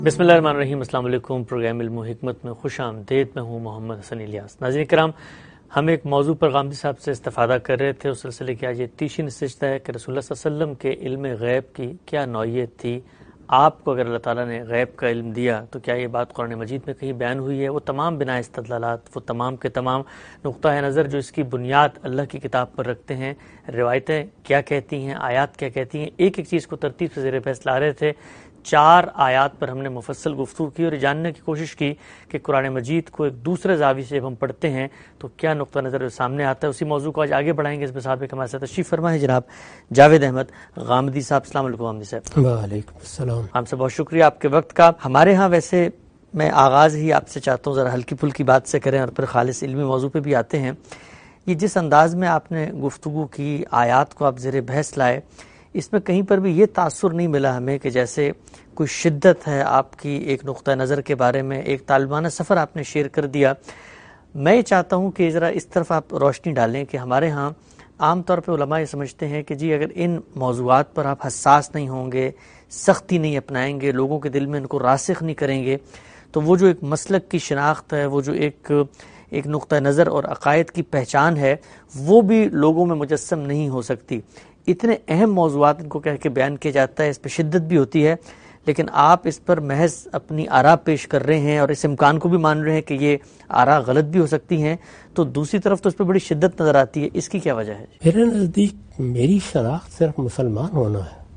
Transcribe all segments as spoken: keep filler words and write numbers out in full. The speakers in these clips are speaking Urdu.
بسم اللہ الرحمن الرحیم۔ السلام علیکم۔ پروگرام علم و حکمت میں خوش آمدید۔ میں ہوں محمد حسن الیاس۔ ناظرین کرام، ہم ایک موضوع پر غامدی صاحب سے استفادہ کر رہے تھے، اس سلسلے کی آج یہ تیسری نشست ہے کہ رسول اللہ صلی اللہ علیہ وسلم کے علم غیب کی کیا نوعیت تھی۔ آپ کو اگر اللہ تعالیٰ نے غیب کا علم دیا تو کیا یہ بات قرآن مجید میں کہیں بیان ہوئی ہے؟ وہ تمام بنا استدلالات، وہ تمام کے تمام نقطہ نظر جو اس کی بنیاد اللہ کی کتاب پر رکھتے ہیں، روایتیں کیا کہتی ہیں، آیات کیا کہتی ہیں، ایک ایک چیز کو ترتیب سے زیر بحث لا رہے تھے۔ چار آیات پر ہم نے مفصل گفتگو کی اور جاننے کی کوشش کی کہ قرآن مجید کو ایک دوسرے زاویے سے جب ہم پڑھتے ہیں تو کیا نقطہ نظر سامنے آتا ہے۔ اسی موضوع کو آج آگے بڑھائیں گے۔ اس میں صاحب ہمارے ساتھ تشریف فرما ہے جناب جاوید احمد غامدی صاحب۔ السلام علیکم غامدی صاحب۔ وعلیکم السلام۔ ہم سے بہت شکریہ آپ کے وقت کا۔ ہمارے ہاں ویسے میں آغاز ہی آپ سے چاہتا ہوں ذرا ہلکی پھلکی بات سے کریں اور پھر خالص علمی موضوع پہ بھی آتے ہیں۔ یہ جس انداز میں آپ نے گفتگو کی، آیات کو آپ زیر بحث لائے، اس میں کہیں پر بھی یہ تاثر نہیں ملا ہمیں کہ جیسے کوئی شدت ہے آپ کی ایک نقطہ نظر کے بارے میں، ایک طالبانہ سفر آپ نے شیئر کر دیا۔ میں یہ چاہتا ہوں کہ ذرا اس طرف آپ روشنی ڈالیں کہ ہمارے ہاں عام طور پہ علماء یہ سمجھتے ہیں کہ جی اگر ان موضوعات پر آپ حساس نہیں ہوں گے، سختی نہیں اپنائیں گے، لوگوں کے دل میں ان کو راسخ نہیں کریں گے، تو وہ جو ایک مسلک کی شناخت ہے، وہ جو ایک ایک نقطہ نظر اور عقائد کی پہچان ہے، وہ بھی لوگوں میں مجسم نہیں ہو سکتی۔ اتنے اہم موضوعات ان کو کہہ کے بیان کیا جاتا ہے، اس پہ شدت بھی ہوتی ہے، لیکن آپ اس پر محض اپنی آراء پیش کر رہے ہیں اور اس امکان کو بھی مان رہے ہیں کہ یہ آراء غلط بھی ہو سکتی ہیں، تو دوسری طرف تو اس پہ بڑی شدت نظر آتی ہے۔ اس کی کیا وجہ ہے؟ میرے نزدیک میری شناخت صرف مسلمان ہونا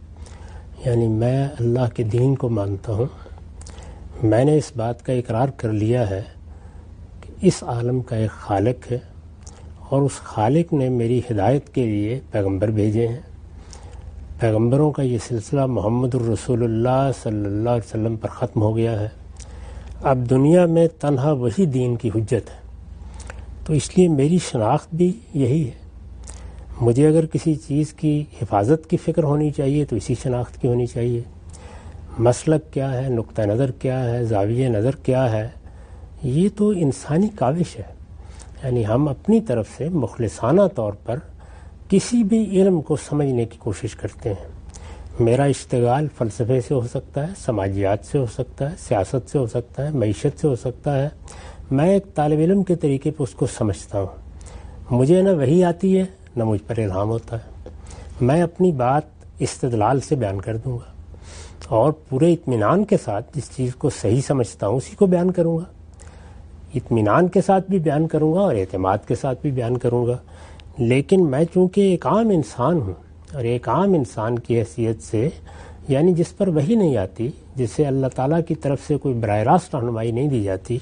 ہے، یعنی میں اللہ کے دین کو مانتا ہوں۔ میں نے اس بات کا اقرار کر لیا ہے کہ اس عالم کا ایک خالق ہے اور اس خالق نے میری ہدایت کے لیے پیغمبر بھیجے ہیں۔ پیغمبروں کا یہ سلسلہ محمد الرسول اللہ صلی اللہ علیہ وسلم پر ختم ہو گیا ہے۔ اب دنیا میں تنہا وہی دین کی حجت ہے، تو اس لیے میری شناخت بھی یہی ہے۔ مجھے اگر کسی چیز کی حفاظت کی فکر ہونی چاہیے تو اسی شناخت کی ہونی چاہیے۔ مسلک کیا ہے، نقطہ نظر کیا ہے، زاویہ نظر کیا ہے، یہ تو انسانی کاوش ہے۔ یعنی ہم اپنی طرف سے مخلصانہ طور پر کسی بھی علم کو سمجھنے کی کوشش کرتے ہیں۔ میرا اشتغال فلسفے سے ہو سکتا ہے، سماجیات سے ہو سکتا ہے، سیاست سے ہو سکتا ہے، معیشت سے ہو سکتا ہے۔ میں ایک طالب علم کے طریقے پہ اس کو سمجھتا ہوں۔ مجھے نہ وحی آتی ہے نہ مجھ پر الہام ہوتا ہے۔ میں اپنی بات استدلال سے بیان کر دوں گا اور پورے اطمینان کے ساتھ جس چیز کو صحیح سمجھتا ہوں اسی کو بیان کروں گا۔ اطمینان کے ساتھ بھی بیان کروں گا اور اعتماد کے ساتھ بھی بیان کروں گا۔ لیکن میں چونکہ ایک عام انسان ہوں اور ایک عام انسان کی حیثیت سے، یعنی جس پر وحی نہیں آتی، جسے اللہ تعالیٰ کی طرف سے کوئی براہ راست رہنمائی نہیں دی جاتی،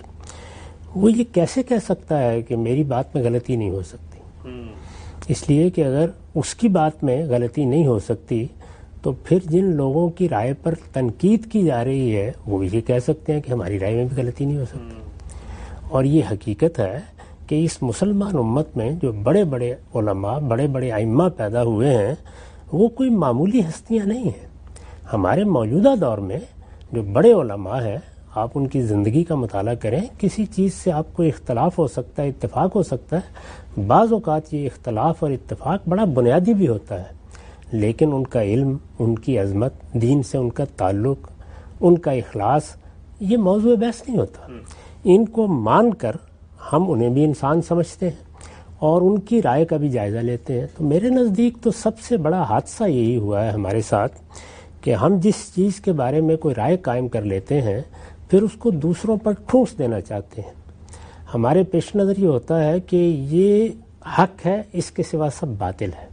وہ یہ کیسے کہہ سکتا ہے کہ میری بات میں غلطی نہیں ہو سکتی؟ اس لیے کہ اگر اس کی بات میں غلطی نہیں ہو سکتی تو پھر جن لوگوں کی رائے پر تنقید کی جا رہی ہے وہ بھی یہ کہہ سکتے ہیں کہ ہماری رائے میں بھی غلطی نہیں ہو سکتی۔ اور یہ حقیقت ہے کہ اس مسلمان امت میں جو بڑے بڑے علماء، بڑے بڑے ائمہ پیدا ہوئے ہیں، وہ کوئی معمولی ہستیاں نہیں ہیں۔ ہمارے موجودہ دور میں جو بڑے علماء ہیں، آپ ان کی زندگی کا مطالعہ کریں، کسی چیز سے آپ کو اختلاف ہو سکتا ہے، اتفاق ہو سکتا ہے۔ بعض اوقات یہ اختلاف اور اتفاق بڑا بنیادی بھی ہوتا ہے، لیکن ان کا علم، ان کی عظمت، دین سے ان کا تعلق، ان کا اخلاص، یہ موضوع بحث نہیں ہوتا۔ ان کو مان کر ہم انہیں بھی انسان سمجھتے ہیں اور ان کی رائے کا بھی جائزہ لیتے ہیں۔ تو میرے نزدیک تو سب سے بڑا حادثہ یہی ہوا ہے ہمارے ساتھ کہ ہم جس چیز کے بارے میں کوئی رائے قائم کر لیتے ہیں پھر اس کو دوسروں پر ٹھونس دینا چاہتے ہیں۔ ہمارے پیش نظر یہ ہوتا ہے کہ یہ حق ہے، اس کے سوا سب باطل ہے۔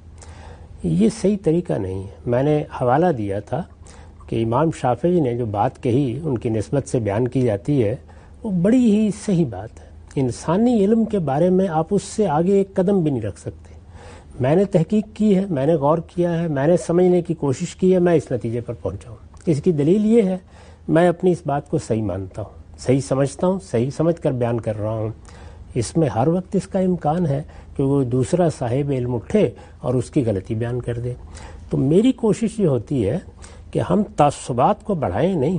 یہ صحیح طریقہ نہیں ہے۔ میں نے حوالہ دیا تھا کہ امام شافعی نے جو بات کہی ان کی نسبت سے بیان کی جاتی ہے، وہ بڑی ہی صحیح بات ہے۔ انسانی علم کے بارے میں آپ اس سے آگے ایک قدم بھی نہیں رکھ سکتے۔ میں نے تحقیق کی ہے، میں نے غور کیا ہے، میں نے سمجھنے کی کوشش کی ہے، میں اس نتیجے پر پہنچا ہوں۔ اس کی دلیل یہ ہے میں اپنی اس بات کو صحیح مانتا ہوں، صحیح سمجھتا ہوں، صحیح سمجھ کر بیان کر رہا ہوں۔ اس میں ہر وقت اس کا امکان ہے کہ وہ دوسرا صاحب علم اٹھے اور اس کی غلطی بیان کر دے۔ تو میری کوشش یہ ہوتی ہے کہ ہم تعصبات کو بڑھائیں نہیں،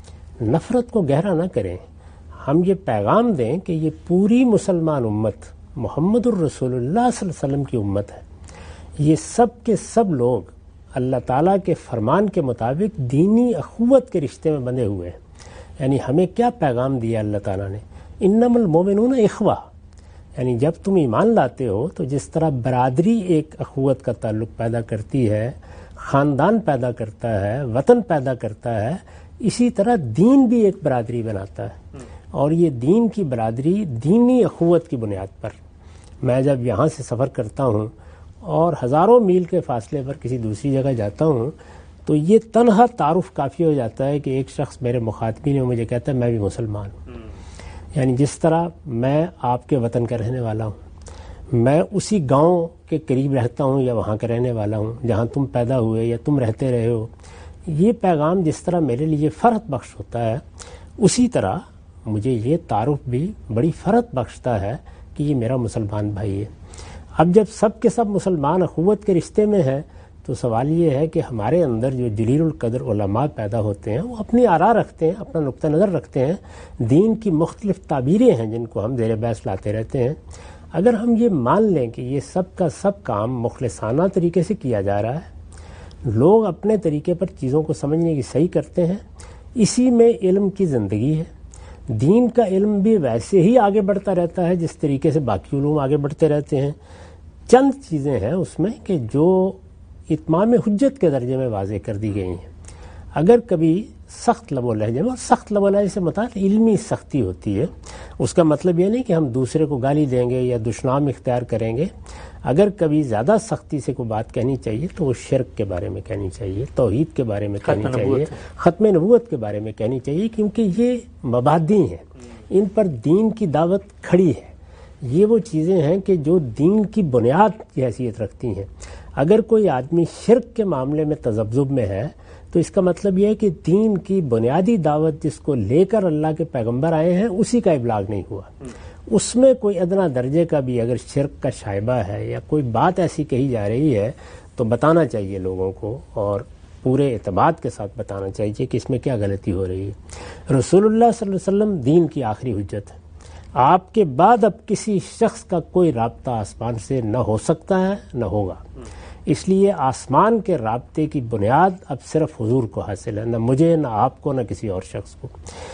نفرت کو گہرا نہ کریں۔ ہم یہ پیغام دیں کہ یہ پوری مسلمان امت محمد الرسول اللہ صلی اللہ علیہ وسلم کی امت ہے۔ یہ سب کے سب لوگ اللہ تعالیٰ کے فرمان کے مطابق دینی اخوت کے رشتے میں بندھے ہوئے ہیں۔ یعنی ہمیں کیا پیغام دیا اللہ تعالیٰ نے؟ انما المومنون اخوہ، یعنی جب تم ایمان لاتے ہو تو جس طرح برادری ایک اخوت کا تعلق پیدا کرتی ہے، خاندان پیدا کرتا ہے، وطن پیدا کرتا ہے، اسی طرح دین بھی ایک برادری بناتا ہے، اور یہ دین کی برادری دینی اخوت کی بنیاد پر۔ میں جب یہاں سے سفر کرتا ہوں اور ہزاروں میل کے فاصلے پر کسی دوسری جگہ جاتا ہوں تو یہ تنہا تعارف کافی ہو جاتا ہے کہ ایک شخص میرے مخاطبین میں مجھے کہتا ہے میں بھی مسلمان ہوں۔ یعنی جس طرح میں آپ کے وطن کا رہنے والا ہوں، میں اسی گاؤں کے قریب رہتا ہوں یا وہاں کا رہنے والا ہوں جہاں تم پیدا ہوئے یا تم رہتے رہے ہو، یہ پیغام جس طرح میرے لیے فرحت بخش ہوتا ہے، اسی طرح مجھے یہ تعارف بھی بڑی فرحت بخشتا ہے کہ یہ میرا مسلمان بھائی ہے۔ اب جب سب کے سب مسلمان اخوت کے رشتے میں ہیں تو سوال یہ ہے کہ ہمارے اندر جو جلیل القدر علماء پیدا ہوتے ہیں وہ اپنی آراء رکھتے ہیں، اپنا نقطہ نظر رکھتے ہیں، دین کی مختلف تعبیریں ہیں جن کو ہم زیر بحث لاتے رہتے ہیں۔ اگر ہم یہ مان لیں کہ یہ سب کا سب کام مخلصانہ طریقے سے کیا جا رہا ہے، لوگ اپنے طریقے پر چیزوں کو سمجھنے کی صحیح کرتے ہیں، اسی میں علم کی زندگی ہے، دین کا علم بھی ویسے ہی آگے بڑھتا رہتا ہے جس طریقے سے باقی علوم آگے بڑھتے رہتے ہیں۔ چند چیزیں ہیں اس میں کہ جو اتمام حجت کے درجے میں واضح کر دی گئی ہیں۔ اگر کبھی سخت لب و لہجے میں، اور سخت لب و لہجے سے مطلب علمی سختی ہوتی ہے، اس کا مطلب یہ نہیں کہ ہم دوسرے کو گالی دیں گے یا دشنام اختیار کریں گے، اگر کبھی زیادہ سختی سے کوئی بات کہنی چاہیے تو وہ شرک کے بارے میں کہنی چاہیے، توحید کے بارے میں کہنی چاہیے، ختم نبوت کے بارے میں کہنی چاہیے، کیونکہ یہ مبادی ہیں، ان پر دین کی دعوت کھڑی ہے۔ یہ وہ چیزیں ہیں کہ جو دین کی بنیاد کی حیثیت رکھتی ہیں۔ اگر کوئی آدمی شرک کے معاملے میں تذبذب میں ہے تو اس کا مطلب یہ ہے کہ دین کی بنیادی دعوت جس کو لے کر اللہ کے پیغمبر آئے ہیں اسی کا ابلاغ نہیں ہوا، اس میں کوئی ادنا درجے کا بھی اگر شرک کا شائبہ ہے یا کوئی بات ایسی کہی جا رہی ہے تو بتانا چاہیے لوگوں کو، اور پورے اعتماد کے ساتھ بتانا چاہیے کہ اس میں کیا غلطی ہو رہی ہے۔ رسول اللہ صلی اللہ علیہ وسلم دین کی آخری حجت ہے، آپ کے بعد اب کسی شخص کا کوئی رابطہ آسمان سے نہ ہو سکتا ہے نہ ہوگا، اس لیے آسمان کے رابطے کی بنیاد اب صرف حضور کو حاصل ہے، نہ مجھے نہ آپ کو نہ کسی اور شخص کو۔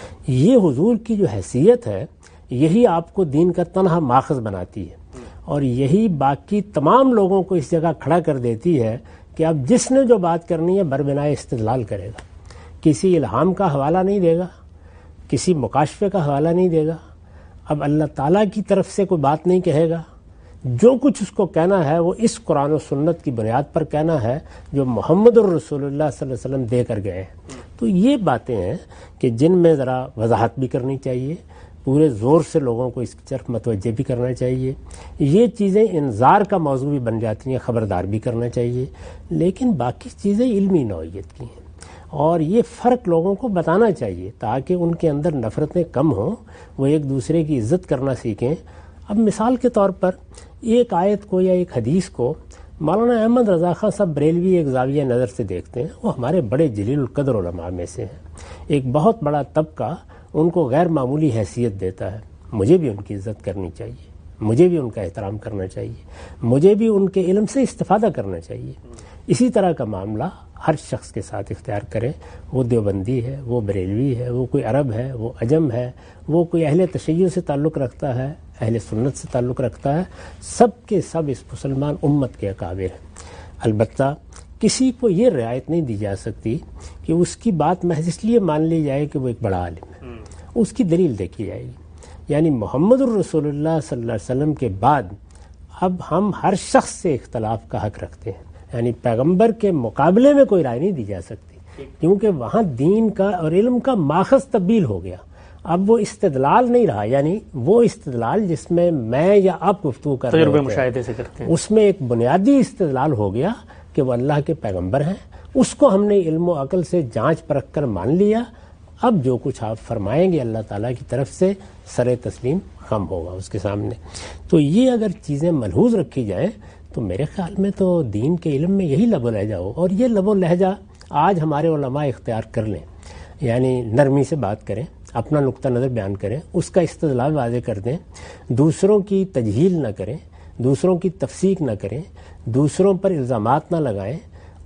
یہ حضور کی جو حیثیت ہے یہی آپ کو دین کا تنہا ماخذ بناتی ہے، اور یہی باقی تمام لوگوں کو اس جگہ کھڑا کر دیتی ہے کہ اب جس نے جو بات کرنی ہے بربنائے استدلال کرے گا، کسی الہام کا حوالہ نہیں دے گا، کسی مکاشفے کا حوالہ نہیں دے گا، اب اللہ تعالیٰ کی طرف سے کوئی بات نہیں کہے گا، جو کچھ اس کو کہنا ہے وہ اس قرآن و سنت کی بنیاد پر کہنا ہے جو محمد الرسول اللہ صلی اللہ علیہ وسلم دے کر گئے ہیں۔ تو یہ باتیں ہیں کہ جن میں ذرا وضاحت بھی کرنی چاہیے، پورے زور سے لوگوں کو اس کی طرف متوجہ بھی کرنا چاہیے، یہ چیزیں انذار کا موضوع بھی بن جاتی ہیں، خبردار بھی کرنا چاہیے، لیکن باقی چیزیں علمی نوعیت کی ہیں، اور یہ فرق لوگوں کو بتانا چاہیے تاکہ ان کے اندر نفرتیں کم ہوں، وہ ایک دوسرے کی عزت کرنا سیکھیں۔ اب مثال کے طور پر ایک آیت کو یا ایک حدیث کو مولانا احمد رضا خان صاحب بریلوی ایک زاویہ نظر سے دیکھتے ہیں، وہ ہمارے بڑے جلیل القدر علماء میں سے ہیں، ایک بہت بڑا طبقہ ان کو غیر معمولی حیثیت دیتا ہے، مجھے بھی ان کی عزت کرنی چاہیے، مجھے بھی ان کا احترام کرنا چاہیے، مجھے بھی ان کے علم سے استفادہ کرنا چاہیے۔ اسی طرح کا معاملہ ہر شخص کے ساتھ اختیار کریں، وہ دیوبندی ہے، وہ بریلوی ہے، وہ کوئی عرب ہے، وہ عجم ہے، وہ کوئی اہل تشیع سے تعلق رکھتا ہے، اہل سنت سے تعلق رکھتا ہے، سب کے سب اس مسلمان امت کے اکابر ہیں۔ البتہ کسی کو یہ رعایت نہیں دی جا سکتی کہ اس کی بات محض اس لیے مان لی جائے کہ وہ ایک بڑا عالم ہے، اس کی دلیل دیکھی جائے گی۔ یعنی محمد الرسول اللہ صلی اللہ علیہ وسلم کے بعد اب ہم ہر شخص سے اختلاف کا حق رکھتے ہیں، یعنی پیغمبر کے مقابلے میں کوئی رائے نہیں دی جا سکتی، کیونکہ وہاں دین کا اور علم کا ماخذ تبدیل ہو گیا۔ اب وہ استدلال نہیں رہا، یعنی وہ استدلال جس میں میں یا آپ گفتگو کر رہے مشاہدے سے کرتے ہیں، اس میں ایک بنیادی استدلال ہو گیا کہ وہ اللہ کے پیغمبر ہیں، اس کو ہم نے علم و عقل سے جانچ پرکھ کر مان لیا۔ اب جو کچھ آپ فرمائیں گے اللہ تعالیٰ کی طرف سے سر تسلیم خم ہوگا اس کے سامنے۔ تو یہ اگر چیزیں ملحوظ رکھی جائیں تو میرے خیال میں تو دین کے علم میں یہی لب و لہجہ ہو، اور یہ لب و لہجہ آج ہمارے علماء اختیار کر لیں، یعنی نرمی سے بات کریں، اپنا نقطہ نظر بیان کریں، اس کا استدلال واضح کر دیں، دوسروں کی تجہیل نہ کریں، دوسروں کی تفسیق نہ کریں، دوسروں پر الزامات نہ لگائیں،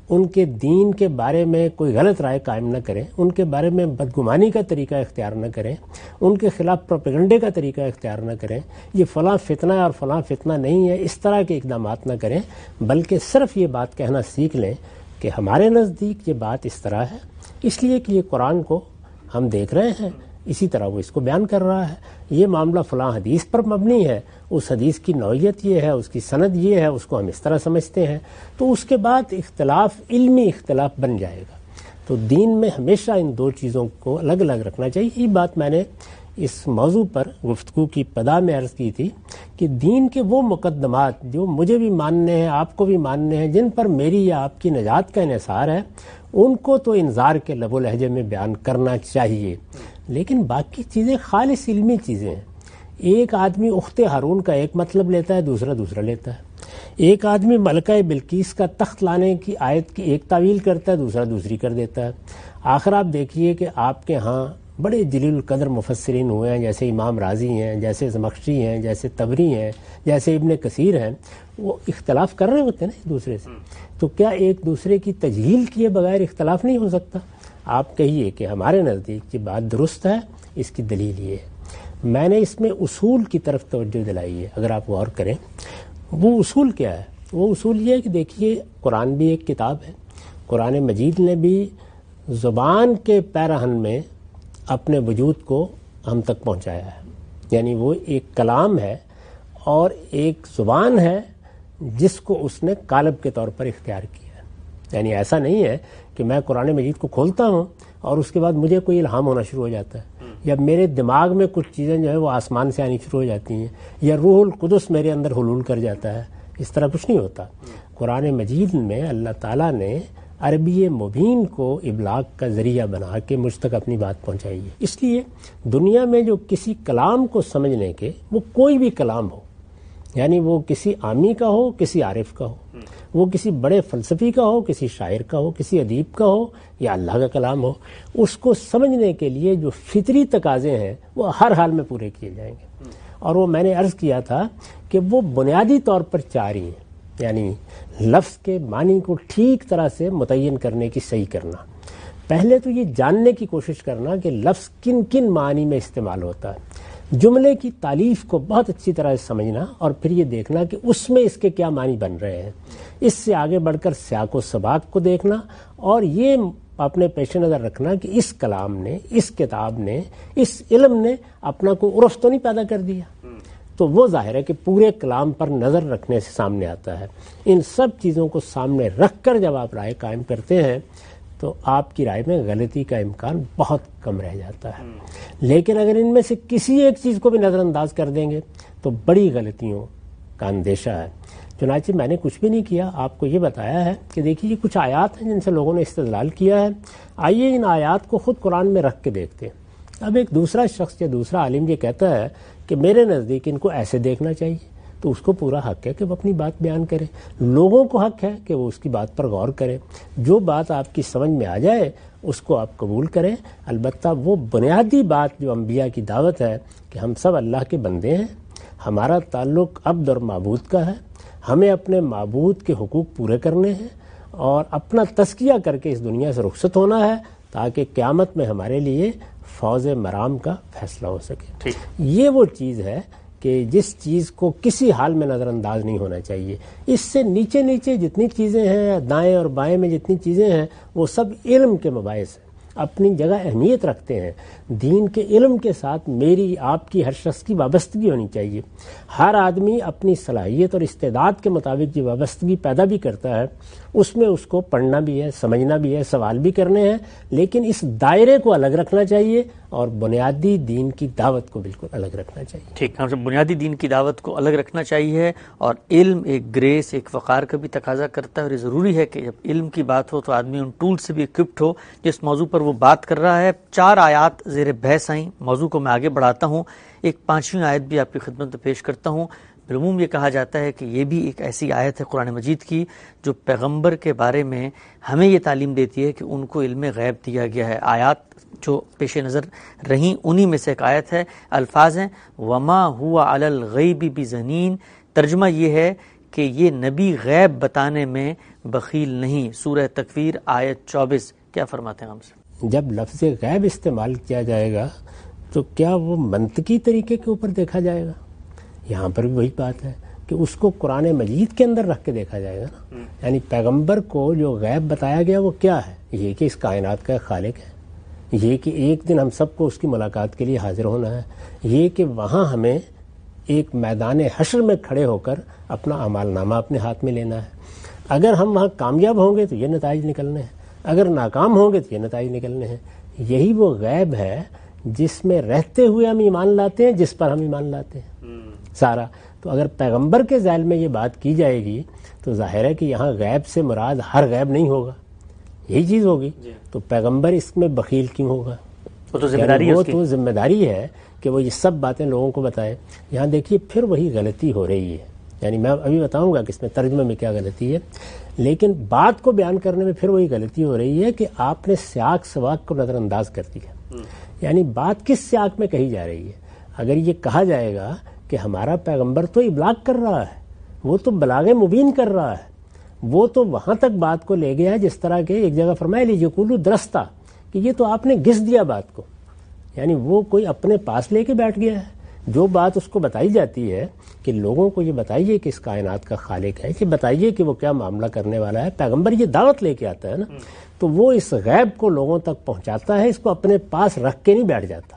ان کے دین کے بارے میں کوئی غلط رائے قائم نہ کریں، ان کے بارے میں بدگمانی کا طریقہ اختیار نہ کریں، ان کے خلاف پروپیگنڈے کا طریقہ اختیار نہ کریں، یہ فلاں فتنہ اور فلاں فتنہ نہیں ہے، اس طرح کے اقدامات نہ کریں، بلکہ صرف یہ بات کہنا سیکھ لیں کہ ہمارے نزدیک یہ بات اس طرح ہے، اس لیے کہ یہ قرآن کو ہم دیکھ رہے ہیں، اسی طرح وہ اس کو بیان کر رہا ہے، یہ معاملہ فلاں حدیث پر مبنی ہے، اس حدیث کی نوعیت یہ ہے، اس کی سند یہ ہے، اس کو ہم اس طرح سمجھتے ہیں، تو اس کے بعد اختلاف علمی اختلاف بن جائے گا۔ تو دین میں ہمیشہ ان دو چیزوں کو الگ الگ رکھنا چاہیے۔ یہ بات میں نے اس موضوع پر گفتگو کی ابتدا میں عرض کی تھی کہ دین کے وہ مقدمات جو مجھے بھی ماننے ہیں، آپ کو بھی ماننے ہیں، جن پر میری یا آپ کی نجات کا انحصار ہے، ان کو تو انذار کے لب و لہجے میں بیان کرنا چاہیے، لیکن باقی چیزیں خالص علمی چیزیں ہیں۔ ایک آدمی اخت ہارون کا ایک مطلب لیتا ہے، دوسرا دوسرا لیتا ہے۔ ایک آدمی ملکہ بلقیس کا تخت لانے کی آیت کی ایک تعویل کرتا ہے، دوسرا دوسری کر دیتا ہے۔ آخر آپ دیکھیے کہ آپ کے ہاں بڑے جلیل القدر مفسرین ہوئے ہیں، جیسے امام رازی ہیں، جیسے زمخشری ہیں، جیسے طبری ہیں، جیسے ابن کثیر ہیں، وہ اختلاف کر رہے ہوتے ہیں نا ایک دوسرے سے، تو کیا ایک دوسرے کی تجہیل کیے بغیر اختلاف نہیں ہو سکتا؟ آپ کہیے کہ ہمارے نزدیک یہ بات درست ہے، اس کی دلیل یہ ہے۔ میں نے اس میں اصول کی طرف توجہ دلائی ہے، اگر آپ غور کریں وہ اصول کیا ہے؟ وہ اصول یہ ہے کہ دیکھیے قرآن بھی ایک کتاب ہے، قرآن مجید نے بھی زبان کے پیراہن میں اپنے وجود کو ہم تک پہنچایا ہے، یعنی وہ ایک کلام ہے اور ایک زبان ہے جس کو اس نے قالب کے طور پر اختیار کیا ہے۔ یعنی ایسا نہیں ہے کہ میں قرآن مجید کو کھولتا ہوں اور اس کے بعد مجھے کوئی الہام ہونا شروع ہو جاتا ہے، یا میرے دماغ میں کچھ چیزیں جو ہے وہ آسمان سے آنی شروع ہو جاتی ہیں، یا روح القدس میرے اندر حلول کر جاتا ہے، اس طرح کچھ نہیں ہوتا۔ قرآن مجید میں اللہ تعالیٰ نے عربی مبین کو ابلاغ کا ذریعہ بنا کے مجھ تک اپنی بات پہنچائی ہے۔ اس لیے دنیا میں جو کسی کلام کو سمجھنے کے، وہ کوئی بھی کلام ہو، یعنی وہ کسی عامی کا ہو، کسی عارف کا ہو، وہ کسی بڑے فلسفی کا ہو، کسی شاعر کا ہو، کسی ادیب کا ہو، یا اللہ کا کلام ہو، اس کو سمجھنے کے لیے جو فطری تقاضے ہیں وہ ہر حال میں پورے کیے جائیں گے۔ اور وہ میں نے عرض کیا تھا کہ وہ بنیادی طور پر چار ہی ہیں، یعنی لفظ کے معنی کو ٹھیک طرح سے متعین کرنے کی صحیح کرنا، پہلے تو یہ جاننے کی کوشش کرنا کہ لفظ کن کن معنی میں استعمال ہوتا ہے، جملے کی تالیف کو بہت اچھی طرح سے سمجھنا، اور پھر یہ دیکھنا کہ اس میں اس کے کیا معنی بن رہے ہیں، اس سے آگے بڑھ کر سیاق و سباق کو دیکھنا، اور یہ اپنے پیش نظر رکھنا کہ اس کلام نے، اس کتاب نے، اس علم نے اپنا کوئی عرف تو نہیں پیدا کر دیا۔ تو وہ ظاہر ہے کہ پورے کلام پر نظر رکھنے سے سامنے آتا ہے۔ ان سب چیزوں کو سامنے رکھ کر جب آپ رائے قائم کرتے ہیں تو آپ کی رائے میں غلطی کا امکان بہت کم رہ جاتا ہے، لیکن اگر ان میں سے کسی ایک چیز کو بھی نظر انداز کر دیں گے تو بڑی غلطیوں کا اندیشہ ہے۔ چنانچہ میں نے کچھ بھی نہیں کیا، آپ کو یہ بتایا ہے کہ دیکھیے یہ کچھ آیات ہیں جن سے لوگوں نے استدلال کیا ہے، آئیے ان آیات کو خود قرآن میں رکھ کے دیکھتے ہیں۔ اب ایک دوسرا شخص یا دوسرا عالم یہ کہتا ہے کہ میرے نزدیک ان کو ایسے دیکھنا چاہیے، تو اس کو پورا حق ہے کہ وہ اپنی بات بیان کرے، لوگوں کو حق ہے کہ وہ اس کی بات پر غور کریں، جو بات آپ کی سمجھ میں آ جائے اس کو آپ قبول کریں۔ البتہ وہ بنیادی بات جو انبیاء کی دعوت ہے کہ ہم سب اللہ کے بندے ہیں، ہمارا تعلق عبد اور معبود کا ہے، ہمیں اپنے معبود کے حقوق پورے کرنے ہیں اور اپنا تزکیہ کر کے اس دنیا سے رخصت ہونا ہے تاکہ قیامت میں ہمارے لیے فوز مرام کا فیصلہ ہو سکے۔ یہ وہ چیز ہے کہ جس چیز کو کسی حال میں نظر انداز نہیں ہونا چاہیے۔ اس سے نیچے نیچے جتنی چیزیں ہیں، دائیں اور بائیں میں جتنی چیزیں ہیں، وہ سب علم کے مباحث ہیں، اپنی جگہ اہمیت رکھتے ہیں۔ دین کے علم کے ساتھ میری آپ کی ہر شخص کی وابستگی ہونی چاہیے۔ ہر آدمی اپنی صلاحیت اور استعداد کے مطابق جو وابستگی پیدا بھی کرتا ہے اس میں اس کو پڑھنا بھی ہے، سمجھنا بھی ہے، سوال بھی کرنے ہیں، لیکن اس دائرے کو الگ رکھنا چاہیے اور بنیادی دین کی دعوت کو بالکل الگ رکھنا چاہیے۔ ٹھیک ہے، بنیادی دین کی دعوت کو الگ رکھنا چاہیے، اور علم ایک گریس، ایک وقار کا بھی تقاضا کرتا ہے، اور یہ ضروری ہے کہ جب علم کی بات ہو تو آدمی ان ٹول سے بھی اکوپڈ ہو جس موضوع پر وہ بات کر رہا ہے۔ چار آیات زیر بحث آئیں، موضوع کو میں آگے بڑھاتا ہوں، ایک پانچویں آیت بھی آپ کی خدمت میں پیش کرتا ہوں۔ بالعموم یہ کہا جاتا ہے کہ یہ بھی ایک ایسی آیت ہے قرآن مجید کی جو پیغمبر کے بارے میں ہمیں یہ تعلیم دیتی ہے کہ ان کو علم غیب دیا گیا ہے۔ آیات جو پیش نظر رہیں انہی میں سے ایک آیت ہے، الفاظ ہیں وما ہوا علی الغیب بظنین، ترجمہ یہ ہے کہ یہ نبی غیب بتانے میں بخیل نہیں. سورہ تکویر آیت چوبیس. کیا فرماتے ہیں ہم سے؟ جب لفظ غیب استعمال کیا جائے گا تو کیا وہ منطقی طریقے کے اوپر دیکھا جائے گا؟ یہاں پر بھی وہی بات ہے کہ اس کو قرآن مجید کے اندر رکھ کے دیکھا جائے گا نا. یعنی پیغمبر کو جو غیب بتایا گیا وہ کیا ہے؟ یہ کہ اس کائنات کا خالق ہے، یہ کہ ایک دن ہم سب کو اس کی ملاقات کے لیے حاضر ہونا ہے، یہ کہ وہاں ہمیں ایک میدان حشر میں کھڑے ہو کر اپنا اعمال نامہ اپنے ہاتھ میں لینا ہے. اگر ہم وہاں کامیاب ہوں گے تو یہ نتائج نکلنے ہیں، اگر ناکام ہوں گے تو یہ نتائج نکلنے ہیں. یہی وہ غیب ہے جس میں رہتے ہوئے ہم ایمان لاتے ہیں، جس پر ہم ایمان لاتے ہیں سارا. تو اگر پیغمبر کے ذیل میں یہ بات کی جائے گی تو ظاہر ہے کہ یہاں غیب سے مراد ہر غیب نہیں ہوگا، یہی چیز ہوگی. تو پیغمبر اس میں بخیل کیوں ہوگا؟ وہ تو ذمہ داری ہے، وہ تو ذمہ داری ہے کہ وہ یہ سب باتیں لوگوں کو بتائے. یہاں دیکھیے پھر وہی غلطی ہو رہی ہے. یعنی میں ابھی بتاؤں گا کہ اس میں ترجمے میں کیا غلطی ہے، لیکن بات کو بیان کرنے میں پھر وہی غلطی ہو رہی ہے کہ آپ نے سیاق سواق کو نظر انداز کر دیا. یعنی بات کس سیاق میں کہی جا رہی ہے؟ اگر یہ کہا جائے گا کہ ہمارا پیغمبر تو ابلاغ کر رہا ہے، وہ تو بلاغ مبین کر رہا ہے، وہ تو وہاں تک بات کو لے گیا ہے جس طرح کے ایک جگہ فرمایا لیجیے کولو درستہ، کہ یہ تو آپ نے گھس دیا بات کو. یعنی وہ کوئی اپنے پاس لے کے بیٹھ گیا ہے. جو بات اس کو بتائی جاتی ہے کہ لوگوں کو یہ بتائیے کہ اس کائنات کا خالق ہے، کہ بتائیے کہ وہ کیا معاملہ کرنے والا ہے، پیغمبر یہ دعوت لے کے آتا ہے نا، تو وہ اس غیب کو لوگوں تک پہنچاتا ہے، اس کو اپنے پاس رکھ کے نہیں بیٹھ جاتا.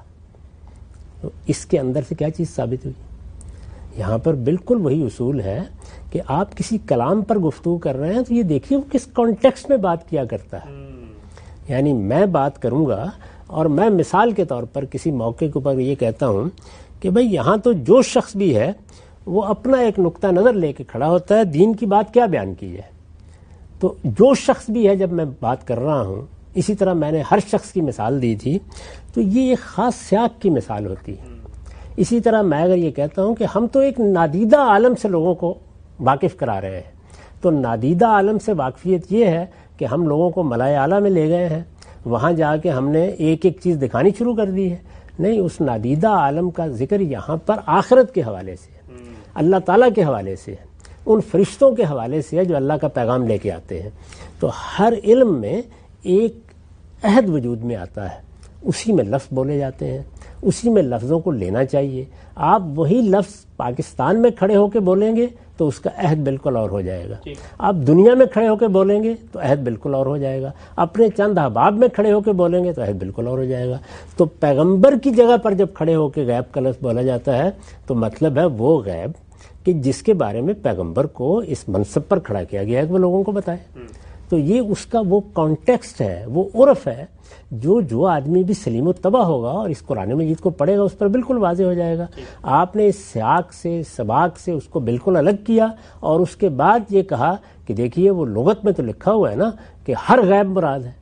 تو اس کے اندر سے کیا چیز ثابت ہوئی؟ یہاں پر بالکل وہی اصول ہے کہ آپ کسی کلام پر گفتگو کر رہے ہیں تو یہ دیکھیے وہ کس کانٹیکسٹ میں بات کیا کرتا ہے. یعنی میں بات کروں گا اور میں مثال کے طور پر کسی موقع کے اوپر یہ کہتا ہوں کہ بھئی یہاں تو جو شخص بھی ہے وہ اپنا ایک نقطہ نظر لے کے کھڑا ہوتا ہے، دین کی بات کیا بیان کی ہے. تو جو شخص بھی ہے جب میں بات کر رہا ہوں، اسی طرح میں نے ہر شخص کی مثال دی تھی، تو یہ ایک خاص سیاق کی مثال ہوتی ہے. اسی طرح میں اگر یہ کہتا ہوں کہ ہم تو ایک نادیدہ عالم سے لوگوں کو واقف کرا رہے ہیں، تو نادیدہ عالم سے واقفیت یہ ہے کہ ہم لوگوں کو ملائے اعلیٰ میں لے گئے ہیں، وہاں جا کے ہم نے ایک ایک چیز دکھانی شروع کر دی ہے. نہیں، اس نادیدہ عالم کا ذکر یہاں پر آخرت کے حوالے سے ہے، اللہ تعالیٰ کے حوالے سے ہے، ان فرشتوں کے حوالے سے ہے جو اللہ کا پیغام لے کے آتے ہیں. تو ہر علم میں ایک عہد وجود میں آتا ہے، اسی میں لفظ بولے جاتے ہیں، اسی میں لفظوں کو لینا چاہیے. آپ وہی لفظ پاکستان میں کھڑے ہو کے بولیں گے تو اس کا عہد بالکل اور ہو جائے گا. آپ دنیا میں کھڑے ہو کے بولیں گے تو عہد بالکل اور ہو جائے گا. اپنے چند احباب میں کھڑے ہو کے بولیں گے تو عہد بالکل اور ہو جائے گا. تو پیغمبر کی جگہ پر جب کھڑے ہو کے غیب کا لفظ بولا جاتا ہے تو مطلب ہے وہ غیب کہ جس کے بارے میں پیغمبر کو اس منصب پر کھڑا کیا گیا ہے کہ وہ لوگوں کو بتائے. تو یہ اس کا وہ کانٹیکسٹ ہے، وہ عرف ہے جو جو آدمی بھی سلیم و طبع ہوگا اور اس قرآن مجید کو پڑھے گا اس پر بالکل واضح ہو جائے گا. آپ نے اس سیاق سے سباق سے اس کو بالکل الگ کیا اور اس کے بعد یہ کہا کہ دیکھیے وہ لغت میں تو لکھا ہوا ہے نا کہ ہر غیب مراد ہے.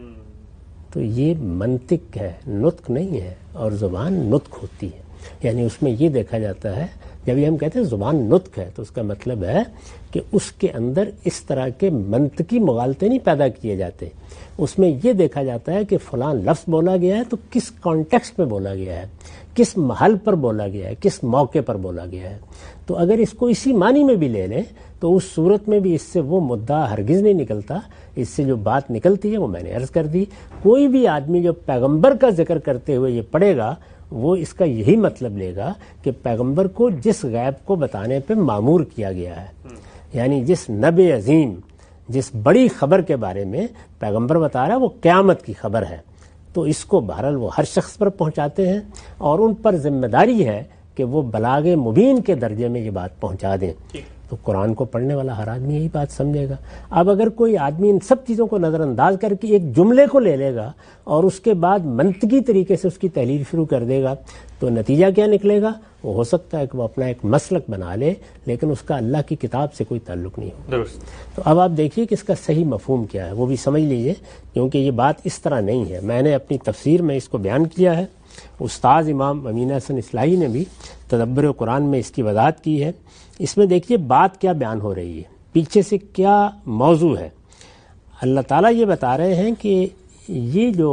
تو یہ منطق ہے، نطق نہیں ہے. اور زبان نطق ہوتی ہے، یعنی اس میں یہ دیکھا جاتا ہے، جب یہ ہم کہتے ہیں زبان نطق ہے تو اس کا مطلب ہے کہ اس کے اندر اس طرح کے منطقی مغالطے نہیں پیدا کیے جاتے. اس میں یہ دیکھا جاتا ہے کہ فلاں لفظ بولا گیا ہے تو کس کانٹیکسٹ میں بولا گیا ہے، کس محل پر بولا گیا ہے، کس موقع پر بولا گیا ہے. تو اگر اس کو اسی معنی میں بھی لے لیں تو اس صورت میں بھی اس سے وہ مدعا ہرگز نہیں نکلتا. اس سے جو بات نکلتی ہے وہ میں نے عرض کر دی. کوئی بھی آدمی جو پیغمبر کا ذکر کرتے ہوئے یہ پڑھے گا وہ اس کا یہی مطلب لے گا کہ پیغمبر کو جس غیب کو بتانے پہ معمور کیا گیا ہے، یعنی جس نبی عظیم، جس بڑی خبر کے بارے میں پیغمبر بتا رہا ہے وہ قیامت کی خبر ہے، تو اس کو بہرحال وہ ہر شخص پر پہنچاتے ہیں اور ان پر ذمہ داری ہے کہ وہ بلاغ مبین کے درجے میں یہ بات پہنچا دیں. تو قرآن کو پڑھنے والا ہر آدمی یہی بات سمجھے گا. اب اگر کوئی آدمی ان سب چیزوں کو نظر انداز کر کے ایک جملے کو لے لے گا اور اس کے بعد منطقی طریقے سے اس کی تحلیل شروع کر دے گا تو نتیجہ کیا نکلے گا؟ وہ ہو سکتا ہے کہ وہ اپنا ایک مسلک بنا لے لیکن اس کا اللہ کی کتاب سے کوئی تعلق نہیں ہو. درست. تو اب آپ دیکھیے کہ اس کا صحیح مفہوم کیا ہے وہ بھی سمجھ لیجئے، کیونکہ یہ بات اس طرح نہیں ہے. میں نے اپنی تفسیر میں اس کو بیان کیا ہے، استاذ امام امین احسن اصلاحی نے بھی تدبر قرآن میں اس کی وضاحت کی ہے. اس میں دیکھیے بات کیا بیان ہو رہی ہے، پیچھے سے کیا موضوع ہے. اللہ تعالیٰ یہ بتا رہے ہیں کہ یہ جو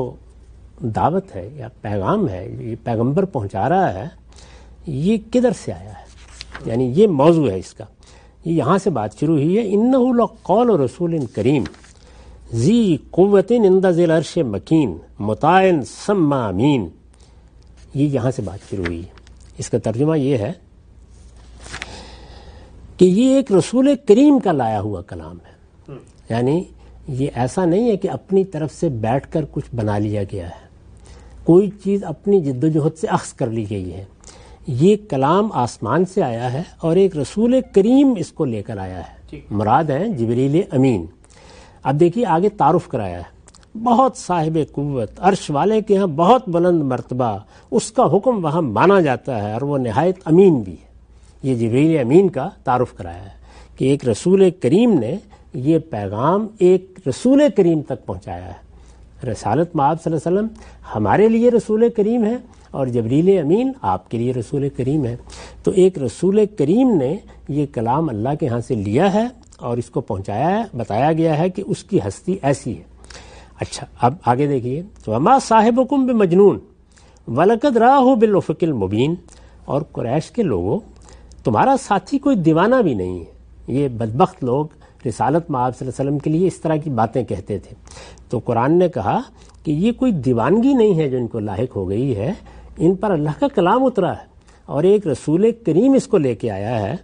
دعوت ہے یا پیغام ہے یہ پیغمبر پہنچا رہا ہے یہ کدھر سے آیا ہے، یعنی یہ موضوع ہے اس کا یہ یہاں سے بات شروع ہوئی ہے. انہ لقول رسول کریم ذی قوت عند ذی العرش مکین مطاع ثم امین. یہ یہاں سے بات شروع ہوئی ہے. اس کا ترجمہ یہ ہے کہ یہ ایک رسول کریم کا لایا ہوا کلام ہے. یعنی یہ ایسا نہیں ہے کہ اپنی طرف سے بیٹھ کر کچھ بنا لیا گیا ہے, کوئی چیز اپنی جد و جہد سے اخذ کر لی گئی ہے. یہ کلام آسمان سے آیا ہے اور ایک رسول کریم اس کو لے کر آیا ہے. مراد ہیں جبریل امین. اب دیکھیے آگے تعارف کرایا ہے. بہت صاحب قوت, عرش والے کے ہاں بہت بلند مرتبہ, اس کا حکم وہاں مانا جاتا ہے اور وہ نہایت امین بھی ہے. یہ جبریل امین کا تعارف کرایا ہے کہ ایک رسول کریم نے یہ پیغام ایک رسول کریم تک پہنچایا ہے. رسالت مآب صلی اللہ علیہ وسلم ہمارے لیے رسول کریم ہے اور جبریل امین آپ کے لیے رسول کریم ہے. تو ایک رسول کریم نے یہ کلام اللہ کے ہاں سے لیا ہے اور اس کو پہنچایا ہے. بتایا گیا ہے کہ اس کی ہستی ایسی ہے. اچھا اب آگے دیکھیے, وما صاحبکم بمجنون ولقد راہ بالافق المبین. اور قریش کے لوگوں, تمہارا ساتھی کوئی دیوانہ بھی نہیں ہے. یہ بدبخت لوگ رسالت مآب صلی اللہ علیہ وسلم کے لیے اس طرح کی باتیں کہتے تھے. تو قرآن نے کہا کہ یہ کوئی دیوانگی نہیں ہے جو ان کو لاحق ہو گئی ہے, ان پر اللہ کا کلام اترا ہے اور ایک رسول کریم اس کو لے کے آیا ہے.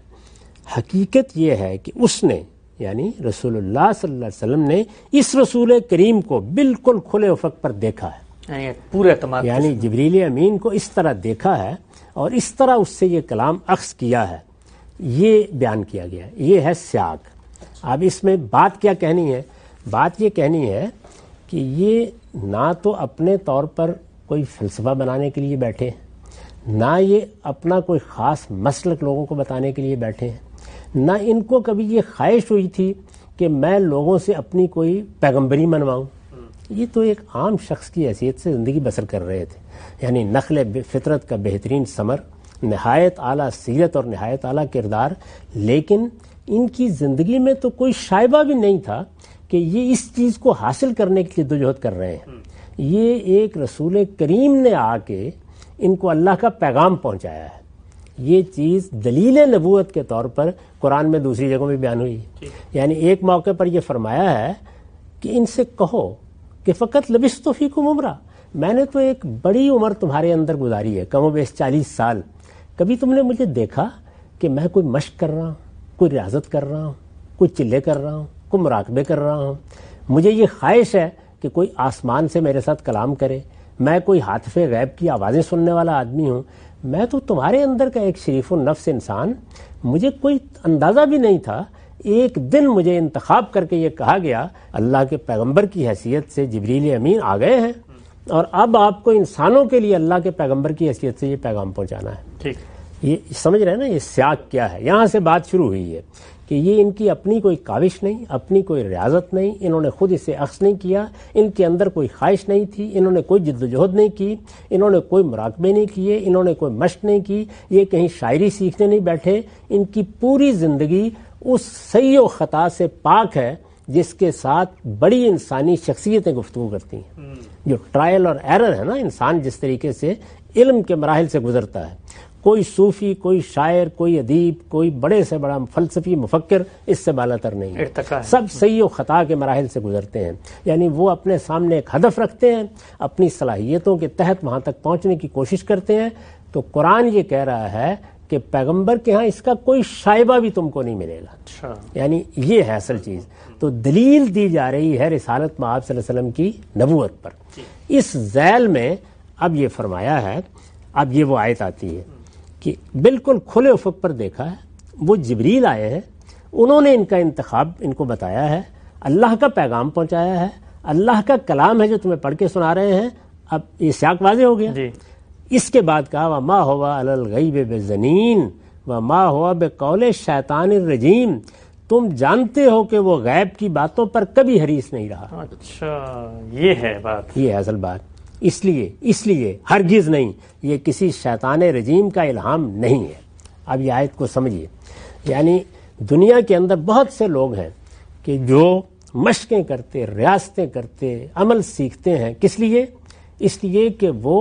حقیقت یہ ہے کہ اس نے یعنی رسول اللہ صلی اللہ علیہ وسلم نے اس رسول کریم کو بالکل کھلے افق پر دیکھا ہے. پورے اعتماد یعنی جبریل امین کو اس طرح دیکھا ہے اور اس طرح اس سے یہ کلام اخذ کیا ہے. یہ بیان کیا گیا ہے. یہ ہے سیاق. اب اس میں بات کیا کہنی ہے؟ بات یہ کہنی ہے کہ یہ نہ تو اپنے طور پر کوئی فلسفہ بنانے کے لیے بیٹھے ہیں, نہ یہ اپنا کوئی خاص مسلک لوگوں کو بتانے کے لیے بیٹھے ہیں, نہ ان کو کبھی یہ خواہش ہوئی تھی کہ میں لوگوں سے اپنی کوئی پیغمبری منواؤں. یہ تو ایک عام شخص کی حیثیت سے زندگی بسر کر رہے تھے. یعنی نخل فطرت کا بہترین ثمر, نہایت اعلیٰ سیرت اور نہایت اعلیٰ کردار, لیکن ان کی زندگی میں تو کوئی شائبہ بھی نہیں تھا کہ یہ اس چیز کو حاصل کرنے کی جدوجہد کر رہے ہیں. یہ ایک رسول کریم نے آ کے ان کو اللہ کا پیغام پہنچایا ہے. یہ چیز دلیل نبوت کے طور پر قرآن میں دوسری جگہوں میں بیان ہوئی. یعنی ایک موقع پر یہ فرمایا ہے کہ ان سے کہو کہ فقط لبثت فیکم عمرا, میں نے تو ایک بڑی عمر تمہارے اندر گزاری ہے, کم و بیش چالیس سال. کبھی تم نے مجھے دیکھا کہ میں کوئی مشق کر رہا ہوں, کوئی ریاضت کر رہا ہوں, کوئی چلے کر رہا ہوں, کوئی مراقبے کر رہا ہوں؟ مجھے یہ خواہش ہے کہ کوئی آسمان سے میرے ساتھ کلام کرے. میں کوئی ہاتف غیب کی آوازیں سننے والا آدمی ہوں. میں تو تمہارے اندر کا ایک شریف النفس انسان, مجھے کوئی اندازہ بھی نہیں تھا. ایک دن مجھے انتخاب کر کے یہ کہا گیا اللہ کے پیغمبر کی حیثیت سے جبریل امین آ گئے ہیں اور اب آپ کو انسانوں کے لیے اللہ کے پیغمبر کی حیثیت سے یہ پیغام پہنچانا ہے. ٹھیک, یہ سمجھ رہے ہیں نا یہ سیاق کیا ہے؟ یہاں سے بات شروع ہوئی ہے کہ یہ ان کی اپنی کوئی کاوش نہیں, اپنی کوئی ریاضت نہیں, انہوں نے خود اسے اخذ نہیں کیا, ان کے اندر کوئی خواہش نہیں تھی, انہوں نے کوئی جد و جہد نہیں کی, انہوں نے کوئی مراقبے نہیں کیے, انہوں نے کوئی مشق نہیں کی, یہ کہیں شاعری سیکھنے نہیں بیٹھے. ان کی پوری زندگی اس صحیح و خطا سے پاک ہے جس کے ساتھ بڑی انسانی شخصیتیں گفتگو کرتی ہیں. جو ٹرائل اور ایرر ہے نا, انسان جس طریقے سے علم کے مراحل سے گزرتا ہے, کوئی صوفی, کوئی شاعر, کوئی ادیب, کوئی بڑے سے بڑا فلسفی مفکر اس سے بالا تر نہیں ہے. سب صحیح و خطا کے مراحل سے گزرتے ہیں. یعنی وہ اپنے سامنے ایک ہدف رکھتے ہیں, اپنی صلاحیتوں کے تحت وہاں تک پہنچنے کی کوشش کرتے ہیں. تو قرآن یہ کہہ رہا ہے کہ پیغمبر کے ہاں اس کا کوئی شائبہ بھی تم کو نہیں ملے گا. یعنی یہ ہے اصل چیز. تو دلیل دی جا رہی ہے رسالت مآب صلی اللہ علیہ وسلم کی نبوت پر. اس ذیل میں اب یہ فرمایا ہے, اب یہ وہ آیت آتی ہے کہ بالکل کھلے افق پر دیکھا ہے, وہ جبریل آئے ہیں, انہوں نے ان کا انتخاب ان کو بتایا ہے, اللہ کا پیغام پہنچایا ہے, اللہ کا کلام ہے جو تمہیں پڑھ کے سنا رہے ہیں. اب یہ سیاق واضح ہو گیا. جی. اس کے بعد کہا وما ہوا علی الغیب بزنین وما ہوا بقول شیطان الرجیم, تم جانتے ہو کہ وہ غیب کی باتوں پر کبھی حریص نہیں رہا. اچھا, یہ ہے بات, یہ ہے اصل بات. اس لیے اس لیے ہرگز نہیں, یہ کسی شیطان رجیم کا الہام نہیں ہے. اب یہ آیت کو سمجھیے. یعنی دنیا کے اندر بہت سے لوگ ہیں کہ جو مشقیں کرتے, ریاستیں کرتے, عمل سیکھتے ہیں. کس لیے؟ اس لیے کہ وہ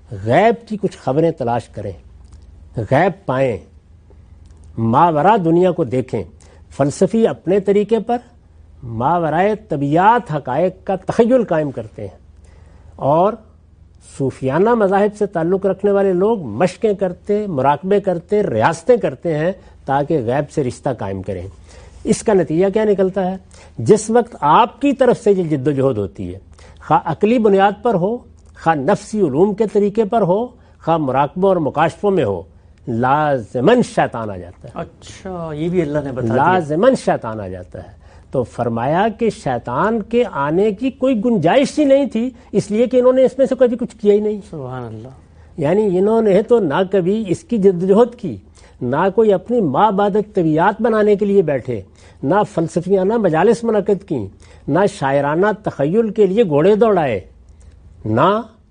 غیب کی کچھ خبریں تلاش کریں, غیب پائیں, ماورا دنیا کو دیکھیں. فلسفی اپنے طریقے پر ماورائے طبیعت حقائق کا تخیل قائم کرتے ہیں، اور صوفیانہ مذاہب سے تعلق رکھنے والے لوگ مشقیں کرتے، مراقبے کرتے، ریاستیں کرتے ہیں تاکہ غیب سے رشتہ قائم کریں۔ اس کا نتیجہ کیا نکلتا ہے؟ جس وقت آپ کی طرف سے یہ جد و جہد ہوتی ہے، خواہ عقلی بنیاد پر ہو، خواہ نفسی علوم کے طریقے پر ہو، خواہ مراقبوں اور مکاشفوں میں ہو، لازماً شیطان آ جاتا ہے۔ اچھا، یہ بھی اللہ نے بتا دیا۔ لازماً شیطان آ جاتا ہے۔ تو فرمایا کہ شیطان کے آنے کی کوئی گنجائش ہی نہیں تھی، اس لیے کہ انہوں نے اس میں سے کبھی کچھ کیا ہی نہیں۔ سبحان اللہ۔ یعنی انہوں نے تو نہ کبھی اس کی جدوجہد کی، نہ کوئی اپنی ماں بادت طبیعت بنانے کے لیے بیٹھے، نہ فلسفیانہ مجالس منعقد کی، نہ شاعرانہ تخیل کے لیے گھوڑے دوڑائے، نہ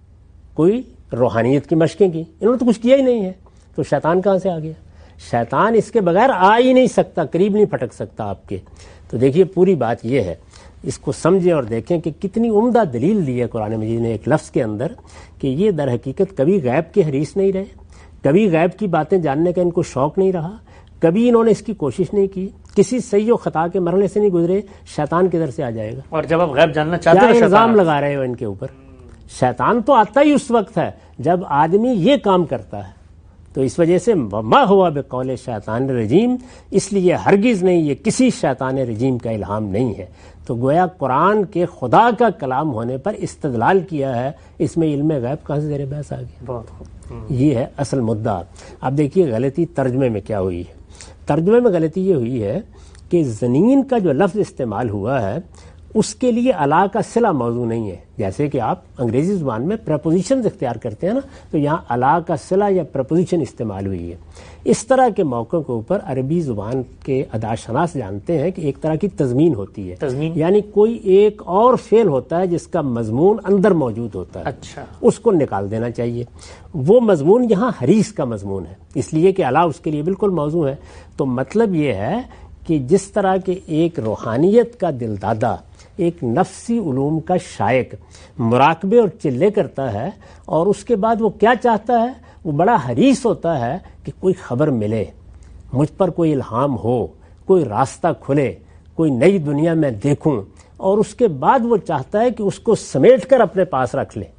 کوئی روحانیت کی مشقیں کی۔ انہوں نے تو کچھ کیا ہی نہیں ہے، تو شیطان کہاں سے آ گیا؟ شیطان اس کے بغیر آ ہی نہیں سکتا، قریب نہیں پھٹک سکتا آپ کے۔ تو دیکھیے پوری بات یہ ہے، اس کو سمجھیں اور دیکھیں کہ کتنی عمدہ دلیل دی ہے قرآن مجید نے ایک لفظ کے اندر، کہ یہ در حقیقت کبھی غیب کے حریص نہیں رہے، کبھی غیب کی باتیں جاننے کا ان کو شوق نہیں رہا، کبھی انہوں نے اس کی کوشش نہیں کی، کسی صحیح و خطا کے مرحلے سے نہیں گزرے۔ شیطان کدھر سے آ جائے گا؟ اور جب آپ غیب جاننا چاہتے کیا ہیں الزام لگا رہے ہو ان کے اوپر؟ شیطان تو آتا ہی اس وقت ہے جب آدمی یہ کام کرتا ہے۔ تو اس وجہ سے ما ہوا بقول شیطان رجیم، اس لیے ہرگز نہیں، یہ کسی شیطان رجیم کا الہام نہیں ہے۔ تو گویا قرآن کے خدا کا کلام ہونے پر استدلال کیا ہے، اس میں علم غیب کہاں سے زیر بحث آ گیا؟ بہت خوب۔ یہ ہے اصل مدعا۔ اب دیکھیے غلطی ترجمے میں کیا ہوئی ہے۔ ترجمے میں غلطی یہ ہوئی ہے کہ زنین کا جو لفظ استعمال ہوا ہے اس کے لیے الا کا صلہ موضوع نہیں ہے۔ جیسے کہ آپ انگریزی زبان میں پریپوزیشنز اختیار کرتے ہیں نا، تو یہاں الا کا صلہ یا پریپوزیشن استعمال ہوئی ہے۔ اس طرح کے موقعوں کے اوپر عربی زبان کے اداشناس جانتے ہیں کہ ایک طرح کی تضمین ہوتی ہے، تضمین یعنی کوئی ایک اور فعل ہوتا ہے جس کا مضمون اندر موجود ہوتا ہے، اچھا، اس کو نکال دینا چاہیے۔ وہ مضمون یہاں حریص کا مضمون ہے، اس لیے کہ الا اس کے لیے بالکل موضوع ہے۔ تو مطلب یہ ہے کہ جس طرح کے ایک روحانیت کا دل دادا، ایک نفسی علوم کا شائق مراقبے اور چلے کرتا ہے، اور اس کے بعد وہ کیا چاہتا ہے؟ وہ بڑا حریص ہوتا ہے کہ کوئی خبر ملے، مجھ پر کوئی الہام ہو، کوئی راستہ کھلے، کوئی نئی دنیا میں دیکھوں، اور اس کے بعد وہ چاہتا ہے کہ اس کو سمیٹ کر اپنے پاس رکھ لے۔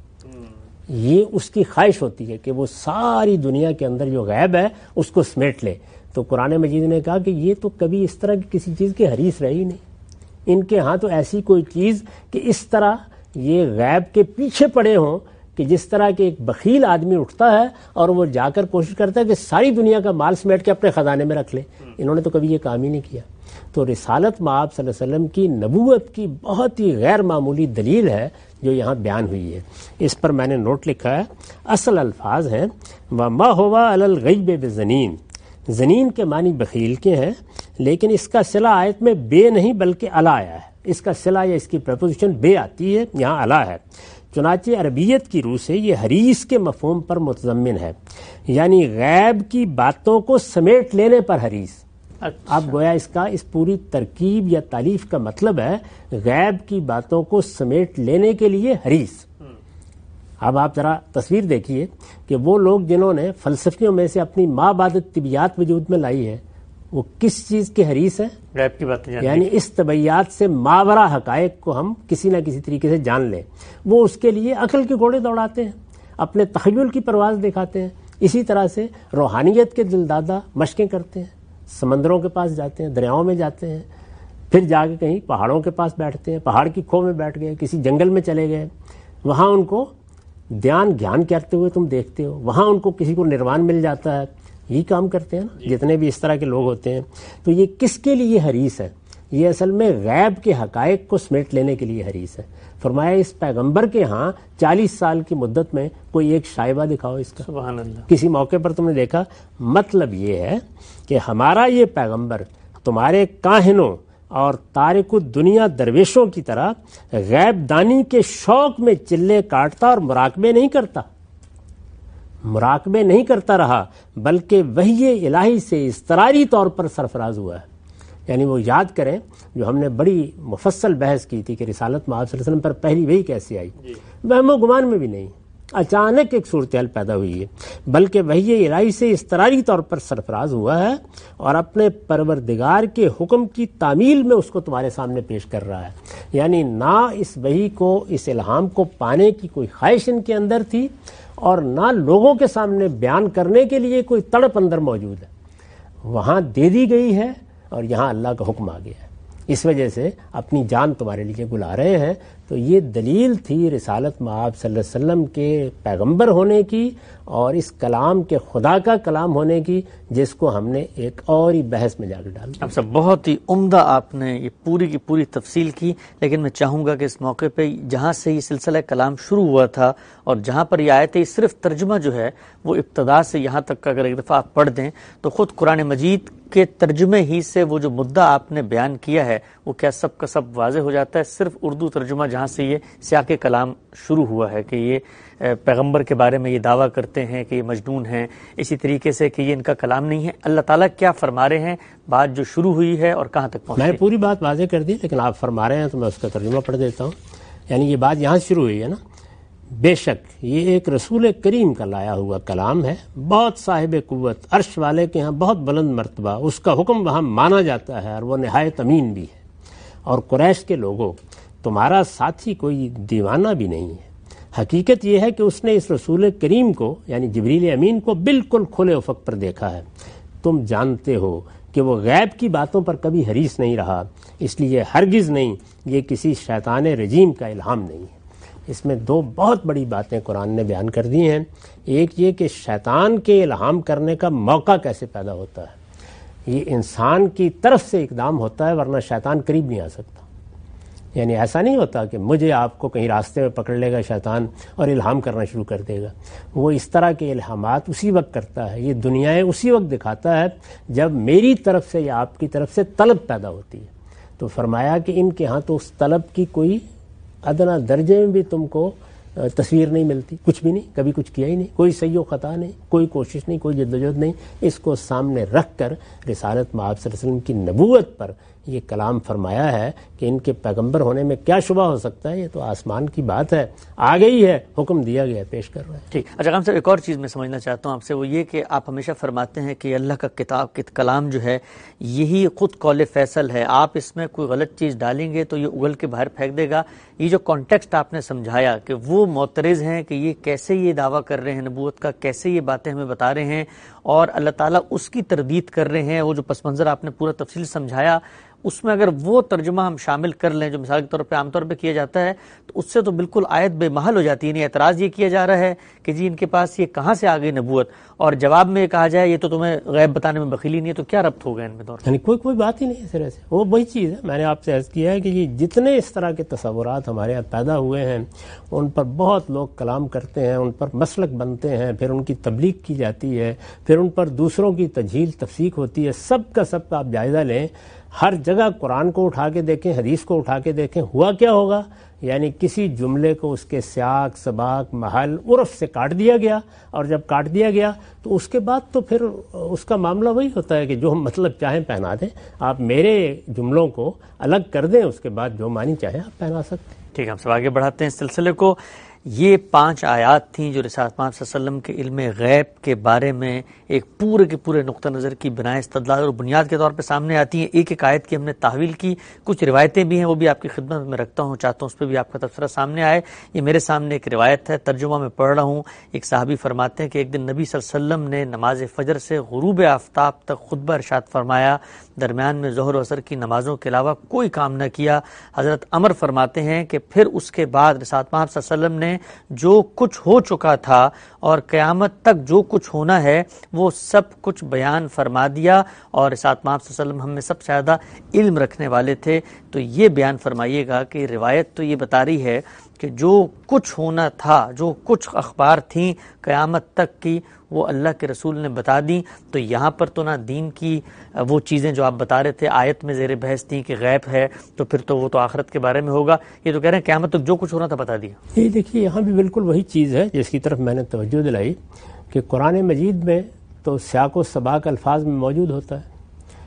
یہ اس کی خواہش ہوتی ہے کہ وہ ساری دنیا کے اندر جو غیب ہے اس کو سمیٹ لے۔ تو قرآن مجید نے کہا کہ یہ تو کبھی اس طرح کی کسی چیز کے حریص رہی نہیں، ان کے ہاں تو ایسی کوئی چیز کہ اس طرح یہ غیب کے پیچھے پڑے ہوں، کہ جس طرح کہ ایک بخیل آدمی اٹھتا ہے اور وہ جا کر کوشش کرتا ہے کہ ساری دنیا کا مال سمیٹ کے اپنے خزانے میں رکھ لے، انہوں نے تو کبھی یہ کام ہی نہیں کیا۔ تو رسالت مآب صلی اللہ علیہ وسلم کی نبوت کی بہت ہی غیر معمولی دلیل ہے جو یہاں بیان ہوئی ہے۔ اس پر میں نے نوٹ لکھا ہے، اصل الفاظ ہیں وَمَا هُوَ عَلَى الْغَيْبِ بِزَنِينَ۔ زنین کے معنی بخیل کے ہیں، لیکن اس کا صلہ آیت میں بے نہیں بلکہ الا آیا ہے۔ اس کا صلہ یا اس کی پریپوزیشن بے آتی ہے، یہاں الا ہے۔ چنانچہ عربیت کی روح سے یہ حریص کے مفہوم پر متضمن ہے، یعنی غیب کی باتوں کو سمیٹ لینے پر حریص۔ اچھا، اب گویا اس کا اس پوری ترکیب یا تالیف کا مطلب ہے غیب کی باتوں کو سمیٹ لینے کے لیے حریص۔ اب آپ ذرا تصویر دیکھیے کہ وہ لوگ جنہوں نے فلسفیوں میں سے اپنی ماں بادت طبیعت وجود میں لائی ہے، وہ کس چیز کے حریص ہیں؟ غیب کی باتیں جاننے یعنی اس طبیعت سے ماورا حقائق کو ہم کسی نہ کسی طریقے سے جان لیں۔ وہ اس کے لیے عقل کے گھوڑے دوڑاتے ہیں، اپنے تخیل کی پرواز دکھاتے ہیں۔ اسی طرح سے روحانیت کے دلدادہ مشقیں کرتے ہیں، سمندروں کے پاس جاتے ہیں، دریاؤں میں جاتے ہیں، پھر جا کے کہیں پہاڑوں کے پاس بیٹھتے ہیں، پہاڑ کی کھو میں بیٹھ گئے، کسی جنگل میں چلے گئے، وہاں ان کو دھیان گیان کرتے ہوئے تم دیکھتے ہو، وہاں ان کو کسی کو نروان مل جاتا ہے۔ یہی کام کرتے ہیں نا جتنے بھی اس طرح کے لوگ ہوتے ہیں۔ تو یہ کس کے لیے حریص ہے؟ یہ اصل میں غیب کے حقائق کو سمیٹ لینے کے لیے حریص ہے۔ فرمایا اس پیغمبر کے ہاں چالیس سال کی مدت میں کوئی ایک شائبہ دکھاؤ اس کا، سبحان اللہ، کسی موقع پر تم نے دیکھا۔ مطلب یہ ہے کہ ہمارا یہ پیغمبر تمہارے کاہنوں اور تارک الدنیا درویشوں کی طرح غیب دانی کے شوق میں چلے کاٹتا اور مراقبے نہیں کرتا مراقبے نہیں کرتا رہا، بلکہ وحی الہی سے اضطراری طور پر سرفراز ہوا ہے۔ یعنی وہ یاد کریں جو ہم نے بڑی مفصل بحث کی تھی کہ رسالت مآب صلی اللہ علیہ وسلم پر پہلی وحی کیسے آئی، وہم و گمان میں بھی نہیں، اچانک ایک صورتحال پیدا ہوئی ہے، بلکہ وحی الہی سے اضطراری طور پر سرفراز ہوا ہے اور اپنے پروردگار کے حکم کی تعمیل میں اس کو تمہارے سامنے پیش کر رہا ہے. یعنی نہ اس وحی کو، اس الہام کو پانے کی کوئی خواہش ان کے اندر تھی اور نہ لوگوں کے سامنے بیان کرنے کے لیے کوئی تڑپ اندر موجود ہے. وہاں دے دی گئی ہے اور یہاں اللہ کا حکم آ گیا ہے. اس وجہ سے اپنی جان تمہارے لیے بلا رہے ہیں. تو یہ دلیل تھی رسالت مآب صلی اللہ علیہ وسلم کے پیغمبر ہونے کی اور اس کلام کے خدا کا کلام ہونے کی، جس کو ہم نے ایک اور ہی بحث میں جا کر ڈال دیا. اب سب بہت ہی عمدہ آپ نے یہ پوری کی پوری تفصیل کی، لیکن میں چاہوں گا کہ اس موقع پہ جہاں سے یہ سلسلہ کلام شروع ہوا تھا اور جہاں پر یہ آئے تھے، صرف ترجمہ جو ہے وہ ابتدا سے یہاں تک کا اگر ایک دفعہ آپ پڑھ دیں تو خود قرآن مجید کے ترجمے ہی سے وہ جو مدعا آپ نے بیان کیا ہے وہ کیا سب کا سب واضح ہو جاتا ہے. صرف اردو ترجمہ جہاں سے یہ سیاق کلام شروع ہوا ہے کہ یہ پیغمبر کے بارے میں یہ دعویٰ کرتے ہیں کہ یہ مجنون ہیں، اسی طریقے سے کہ یہ ان کا کلام نہیں ہے، اللہ تعالیٰ کیا فرما رہے ہیں، بات جو شروع ہوئی ہے اور کہاں تک پہنچی. میں نے پوری بات واضح کر دی، لیکن آپ فرما رہے ہیں تو میں اس کا ترجمہ پڑھ دیتا ہوں. یعنی یہ بات یہاں شروع ہوئی ہے نا، بے شک یہ ایک رسول کریم کا لایا ہوا کلام ہے، بہت صاحب قوت، عرش والے کے ہاں بہت بلند مرتبہ، اس کا حکم وہاں مانا جاتا ہے اور وہ نہایت امین بھی ہے. اور قریش کے لوگوں، تمہارا ساتھی کوئی دیوانہ بھی نہیں ہے. حقیقت یہ ہے کہ اس نے اس رسول کریم کو یعنی جبریل امین کو بالکل کھلے افق پر دیکھا ہے. تم جانتے ہو کہ وہ غیب کی باتوں پر کبھی حریص نہیں رہا، اس لیے ہرگز نہیں یہ کسی شیطان رجیم کا الہام نہیں ہے. اس میں دو بہت بڑی باتیں قرآن نے بیان کر دی ہیں. ایک یہ کہ شیطان کے الہام کرنے کا موقع کیسے پیدا ہوتا ہے. یہ انسان کی طرف سے اقدام ہوتا ہے، ورنہ شیطان قریب نہیں آ سکتا. یعنی ایسا نہیں ہوتا کہ مجھے آپ کو کہیں راستے میں پکڑ لے گا شیطان اور الہام کرنا شروع کر دے گا. وہ اس طرح کے الہامات اسی وقت کرتا ہے، یہ دنیائیں اسی وقت دکھاتا ہے جب میری طرف سے یا آپ کی طرف سے طلب پیدا ہوتی ہے. تو فرمایا کہ ان کے ہاں تو اس طلب کی کوئی ادنا درجے میں بھی تم کو تصویر نہیں ملتی، کچھ بھی نہیں، کبھی کچھ کیا ہی نہیں، کوئی صحیح و خطا نہیں، کوئی کوشش نہیں، کوئی جدوجہد نہیں. اس کو سامنے رکھ کر رسالت مآب صلی اللہ علیہ وسلم کی نبوت پر یہ کلام فرمایا ہے کہ ان کے پیغمبر ہونے میں کیا شبہ ہو سکتا ہے. یہ تو آسمان کی بات ہے، آ گئی ہے، حکم دیا گیا، پیش کر رہا ہے. ٹھیک. اچھا خان صاحب، ایک اور چیز میں سمجھنا چاہتا ہوں آپ سے، وہ یہ کہ آپ ہمیشہ فرماتے ہیں کہ اللہ کا کتاب کلام جو ہے یہی خود قول فیصل ہے، آپ اس میں کوئی غلط چیز ڈالیں گے تو یہ اگل کے باہر پھینک دے گا. یہ جو کانٹیکسٹ آپ نے سمجھایا کہ وہ معترض ہیں کہ یہ کیسے یہ دعویٰ کر رہے ہیں نبوت کا، کیسے یہ باتیں ہمیں بتا رہے ہیں اور اللہ تعالیٰ اس کی تردید کر رہے ہیں، وہ جو پس منظر آپ نے پورا تفصیل سمجھایا اس میں اگر وہ ترجمہ ہم شامل کر لیں جو مثال کے طور پہ عام طور پہ کیا جاتا ہے تو اس سے تو بالکل آیت بے محل ہو جاتی ہے. یعنی اعتراض یہ کیا جا رہا ہے کہ جی ان کے پاس یہ کہاں سے آ گئی نبوت، اور جواب میں کہا جائے یہ تو تمہیں غیب بتانے میں بخیلی نہیں ہے، تو کیا ربط ہو گیا ان میں دور؟ یعنی کوئی کوئی بات ہی نہیں اس طرح سے. وہ وہی چیز ہے میں نے آپ سے عرض کیا ہے کہ یہ جتنے اس طرح کے تصورات ہمارے یہاں پیدا ہوئے ہیں ان پر بہت لوگ کلام کرتے ہیں، ان پر مسلک بنتے ہیں، پھر ان کی تبلیغ کی جاتی ہے، پھر ان پر دوسروں کی تجہیل تفسیق ہوتی ہے. سب کا سب کا آپ جائزہ لیں، ہر جگہ قرآن کو اٹھا کے دیکھیں، حدیث کو اٹھا کے دیکھیں، ہوا کیا ہوگا. یعنی کسی جملے کو اس کے سیاق، سباق، محل، عرف سے کاٹ دیا گیا، اور جب کاٹ دیا گیا تو اس کے بعد تو پھر اس کا معاملہ وہی ہوتا ہے کہ جو ہم مطلب چاہیں پہنا دیں. آپ میرے جملوں کو الگ کر دیں، اس کے بعد جو معنی چاہیں آپ پہنا سکتے ہیں. ٹھیک ہے، ہم سب آگے بڑھاتے ہیں اس سلسلے کو. یہ پانچ آیات تھیں جو رسالت مآب صلی اللہ علیہ وسلم کے علم غیب کے بارے میں ایک پورے کے پورے نقطہ نظر کی بنائے استدلال اور بنیاد کے طور پہ سامنے آتی ہیں. ایک ایک آیت کی ہم نے تحویل کی، کچھ روایتیں بھی ہیں وہ بھی آپ کی خدمت میں رکھتا ہوں، چاہتا ہوں اس پہ بھی آپ کا تبصرہ سامنے آئے. یہ میرے سامنے ایک روایت ہے، ترجمہ میں پڑھ رہا ہوں. ایک صحابی فرماتے ہیں کہ ایک دن نبی صلی اللہ علیہ وسلم نے نماز فجر سے غروب آفتاب تک خطبہ ارشاد فرمایا، درمیان میں ظہر و عصر کی نمازوں کے علاوہ کوئی کام نہ کیا. حضرت عمر فرماتے ہیں کہ پھر اس کے بعد رسالت مآب صلی اللہ علیہ وسلم نے جو کچھ ہو چکا تھا اور قیامت تک جو کچھ ہونا ہے وہ سب کچھ بیان فرما دیا. اور رسالت مآب صلی اللہ علیہ وسلم ہم میں سب سے زیادہ علم رکھنے والے تھے. تو یہ بیان فرمائیے گا کہ روایت تو یہ بتا رہی ہے کہ جو کچھ ہونا تھا، جو کچھ اخبار تھیں قیامت تک کی، وہ اللہ کے رسول نے بتا دیں. تو یہاں پر تو نہ دین کی وہ چیزیں جو آپ بتا رہے تھے آیت میں زیر بحث تھیں کہ غیب ہے تو پھر تو وہ تو آخرت کے بارے میں ہوگا. یہ تو کہہ رہے ہیں قیامت تک جو کچھ ہونا تھا بتا دیا. یہ دیکھیے یہاں بھی بالکل وہی چیز ہے جس کی طرف میں نے توجہ دلائی کہ قرآن مجید میں تو سیاق و سباق الفاظ میں موجود ہوتا ہے،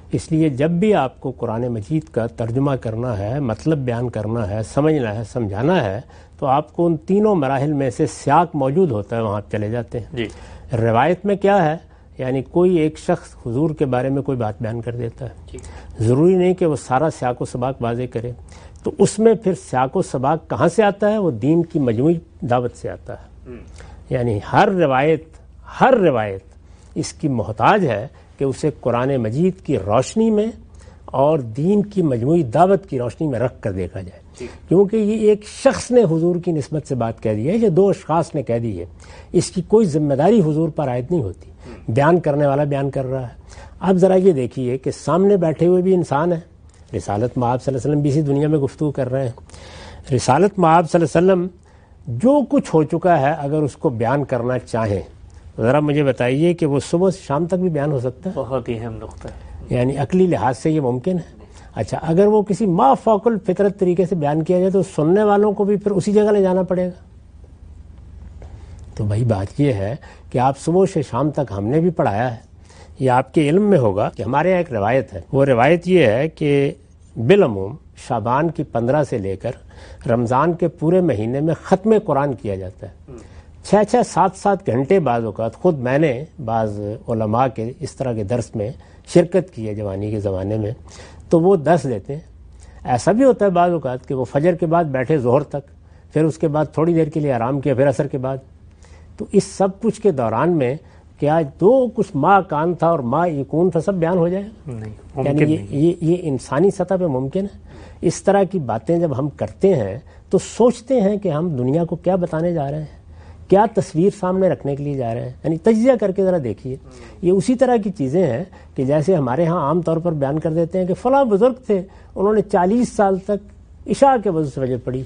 اس لیے جب بھی آپ کو قرآن مجید کا ترجمہ کرنا ہے، مطلب بیان کرنا ہے، سمجھنا ہے، سمجھانا ہے، تو آپ کو ان تینوں مراحل میں سے سیاق موجود ہوتا ہے، وہاں آپ چلے جاتے ہیں. جی. روایت میں کیا ہے؟ یعنی کوئی ایک شخص حضور کے بارے میں کوئی بات بیان کر دیتا ہے، ضروری نہیں کہ وہ سارا سیاق و سباق واضح کرے، تو اس میں پھر سیاق و سباق کہاں سے آتا ہے؟ وہ دین کی مجموعی دعوت سے آتا ہے. یعنی ہر روایت ہر روایت اس کی محتاج ہے کہ اسے قرآن مجید کی روشنی میں اور دین کی مجموعی دعوت کی روشنی میں رکھ کر دیکھا جائے، کیونکہ یہ ایک شخص نے حضور کی نسبت سے بات کہہ دی ہے، یہ دو اشخاص نے کہہ دی ہے، اس کی کوئی ذمہ داری حضور پر عائد نہیں ہوتی، بیان کرنے والا بیان کر رہا ہے. آپ ذرا یہ دیکھیے کہ سامنے بیٹھے ہوئے بھی انسان ہیں، رسالت مآب صلی اللہ علیہ وسلم بھی اسی دنیا میں گفتگو کر رہے ہیں. رسالت مآب صلی اللہ علیہ وسلم جو کچھ ہو چکا ہے اگر اس کو بیان کرنا چاہیں، ذرا مجھے بتائیے کہ وہ صبح سے شام تک بھی بیان ہو سکتا ہے؟ بہت ہی اہم نقطہ ہے. یعنی عقلی لحاظ سے یہ ممکن ہے. اچھا، اگر وہ کسی ما فوق الفطرت طریقے سے بیان کیا جائے تو سننے والوں کو بھی پھر اسی جگہ لے جانا پڑے گا. تو بھائی بات یہ ہے کہ آپ صبح سے شام تک ہم نے بھی پڑھایا ہے، یہ آپ کے علم میں ہوگا کہ ہمارے یہاں ایک روایت ہے. وہ روایت یہ ہے کہ بالعموم شعبان کی پندرہ سے لے کر رمضان کے پورے مہینے میں ختم قرآن کیا جاتا ہے. چھ چھ سات سات گھنٹے بعض اوقات خود میں نے بعض علماء کے اس طرح کے درس میں شرکت کی ہے جوانی کے زمانے میں، تو وہ درس دیتے ہیں. ایسا بھی ہوتا ہے بعض اوقات کہ وہ فجر کے بعد بیٹھے ظہر تک، پھر اس کے بعد تھوڑی دیر کے لیے آرام کیا، پھر عصر کے بعد. تو اس سب کچھ کے دوران میں کیا دو کچھ ما کان تھا اور ما یکون تھا سب بیان ہو جائے گا؟ نہیں، یعنی یہ, یہ, یہ انسانی سطح پہ ممکن ہے. اس طرح کی باتیں جب ہم کرتے ہیں تو سوچتے ہیں کہ ہم دنیا کو کیا بتانے جا رہے ہیں، کیا تصویر سامنے رکھنے کے لیے جا رہے ہیں. یعنی تجزیہ کر کے ذرا دیکھیے. یہ اسی طرح کی چیزیں ہیں کہ جیسے ہمارے ہاں عام طور پر بیان کر دیتے ہیں کہ فلاں بزرگ تھے، انہوں نے چالیس سال تک عشاء کے وضو سے فجر پڑھی.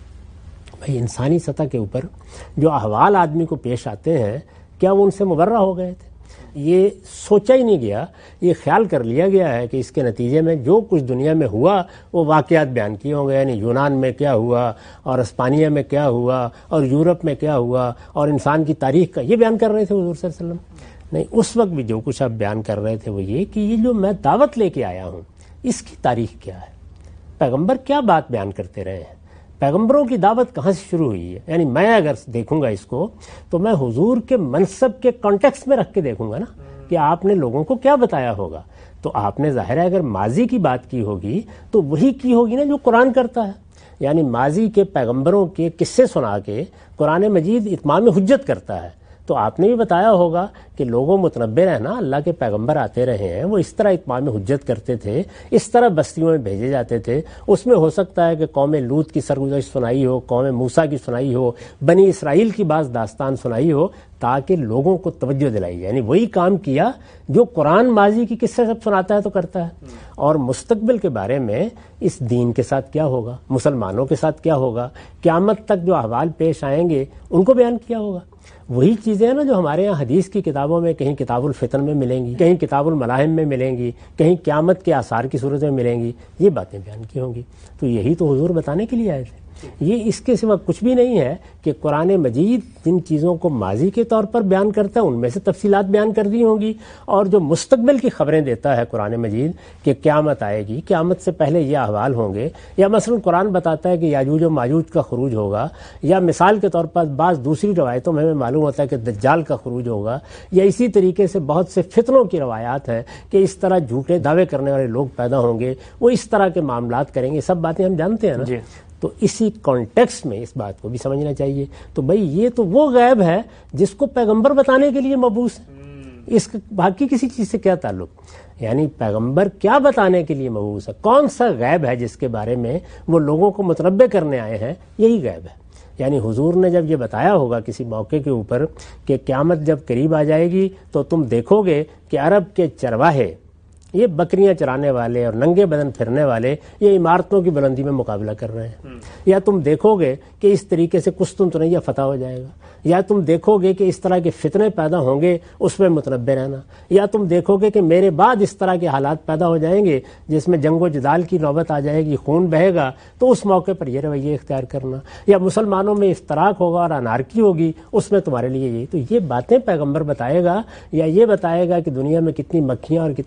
بھائی انسانی سطح کے اوپر جو احوال آدمی کو پیش آتے ہیں، کیا وہ ان سے مبرہ ہو گئے تھے؟ یہ سوچا ہی نہیں گیا، یہ خیال کر لیا گیا ہے کہ اس کے نتیجے میں جو کچھ دنیا میں ہوا وہ واقعات بیان کیے ہوں گے. یعنی یونان میں کیا ہوا اور اسپانیہ میں کیا ہوا اور یورپ میں کیا ہوا اور انسان کی تاریخ کا یہ بیان کر رہے تھے حضور صلی اللہ علیہ وسلم. نہیں، اس وقت بھی جو کچھ آپ بیان کر رہے تھے وہ یہ کہ یہ جو میں دعوت لے کے آیا ہوں اس کی تاریخ کیا ہے، پیغمبر کیا بات بیان کرتے رہے ہیں، پیغمبروں کی دعوت کہاں سے شروع ہوئی ہے. یعنی میں اگر دیکھوں گا اس کو تو میں حضور کے منصب کے کانٹیکس میں رکھ کے دیکھوں گا نا کہ آپ نے لوگوں کو کیا بتایا ہوگا. تو آپ نے ظاہر ہے اگر ماضی کی بات کی ہوگی تو وہی کی ہوگی نا جو قرآن کرتا ہے. یعنی ماضی کے پیغمبروں کے قصے سنا کے قرآن مجید اتمام حجت کرتا ہے. تو آپ نے بھی بتایا ہوگا کہ لوگوں متنبع رہنا، اللہ کے پیغمبر آتے رہے ہیں، وہ اس طرح اتمام حجت کرتے تھے، اس طرح بستیوں میں بھیجے جاتے تھے. اس میں ہو سکتا ہے کہ قوم لوط کی سرگزشت سنائی ہو، قوم موسیٰ کی سنائی ہو، بنی اسرائیل کی بعض داستان سنائی ہو تاکہ لوگوں کو توجہ دلائی جائے. یعنی وہی کام کیا جو قرآن ماضی کی قصے سب سناتا ہے تو کرتا ہے. اور مستقبل کے بارے میں اس دین کے ساتھ کیا ہوگا، مسلمانوں کے ساتھ کیا ہوگا، قیامت تک جو احوال پیش آئیں گے ان کو بیان کیا ہوگا. وہی چیزیں ہیں نا جو ہمارے یہاں حدیث کی کتابوں میں کہیں کتاب الفتن میں ملیں گی، کہیں کتاب الملاحم میں ملیں گی، کہیں قیامت کے آثار کی صورت میں ملیں گی. یہ باتیں بیان کی ہوں گی. تو یہی تو حضور بتانے کے لیے آئے تھے. یہ اس کے سوا کچھ بھی نہیں ہے کہ قرآن مجید جن چیزوں کو ماضی کے طور پر بیان کرتا ہے ان میں سے تفصیلات بیان کر دی ہوں گی، اور جو مستقبل کی خبریں دیتا ہے قرآن مجید کہ قیامت آئے گی، قیامت سے پہلے یہ احوال ہوں گے، یا مثلا قرآن بتاتا ہے کہ یاجوج و ماجوج کا خروج ہوگا، یا مثال کے طور پر بعض دوسری روایتوں میں ہمیں معلوم ہوتا ہے کہ دجال کا خروج ہوگا، یا اسی طریقے سے بہت سے فتنوں کی روایات ہیں کہ اس طرح جھوٹے دعوے کرنے والے لوگ پیدا ہوں گے، وہ اس طرح کے معاملات کریں گے. سب باتیں ہم جانتے ہیں نا. جی. تو اسی کانٹیکسٹ میں اس بات کو بھی سمجھنا چاہیے. تو بھائی یہ تو وہ غیب ہے جس کو پیغمبر بتانے کے لیے مبعوث ہے، اس کا باقی کسی چیز سے کیا تعلق. یعنی پیغمبر کیا بتانے کے لیے مبعوث ہے، کون سا غیب ہے جس کے بارے میں وہ لوگوں کو متنبع کرنے آئے ہیں، یہی غیب ہے. یعنی حضور نے جب یہ بتایا ہوگا کسی موقع کے اوپر کہ قیامت جب قریب آ جائے گی تو تم دیکھو گے کہ عرب کے چرواہے، یہ بکریاں چرانے والے اور ننگے بدن پھرنے والے، یہ عمارتوں کی بلندی میں مقابلہ کر رہے ہیں. یا تم دیکھو گے کہ اس طریقے سے قسطنطنیہ فتح ہو جائے گا. یا تم دیکھو گے کہ اس طرح کے فتنے پیدا ہوں گے، اس میں متنبع رہنا. یا تم دیکھو گے کہ میرے بعد اس طرح کے حالات پیدا ہو جائیں گے جس میں جنگ و جدال کی نوبت آ جائے گی، خون بہے گا، تو اس موقع پر یہ رویے اختیار کرنا. یا مسلمانوں میں افتراق ہوگا اور انارکی ہوگی، اس میں تمہارے لیے یہی. تو یہ باتیں پیغمبر بتائے گا، یا یہ بتائے گا کہ دنیا میں کتنی مکھیاں اور کتنے مچھر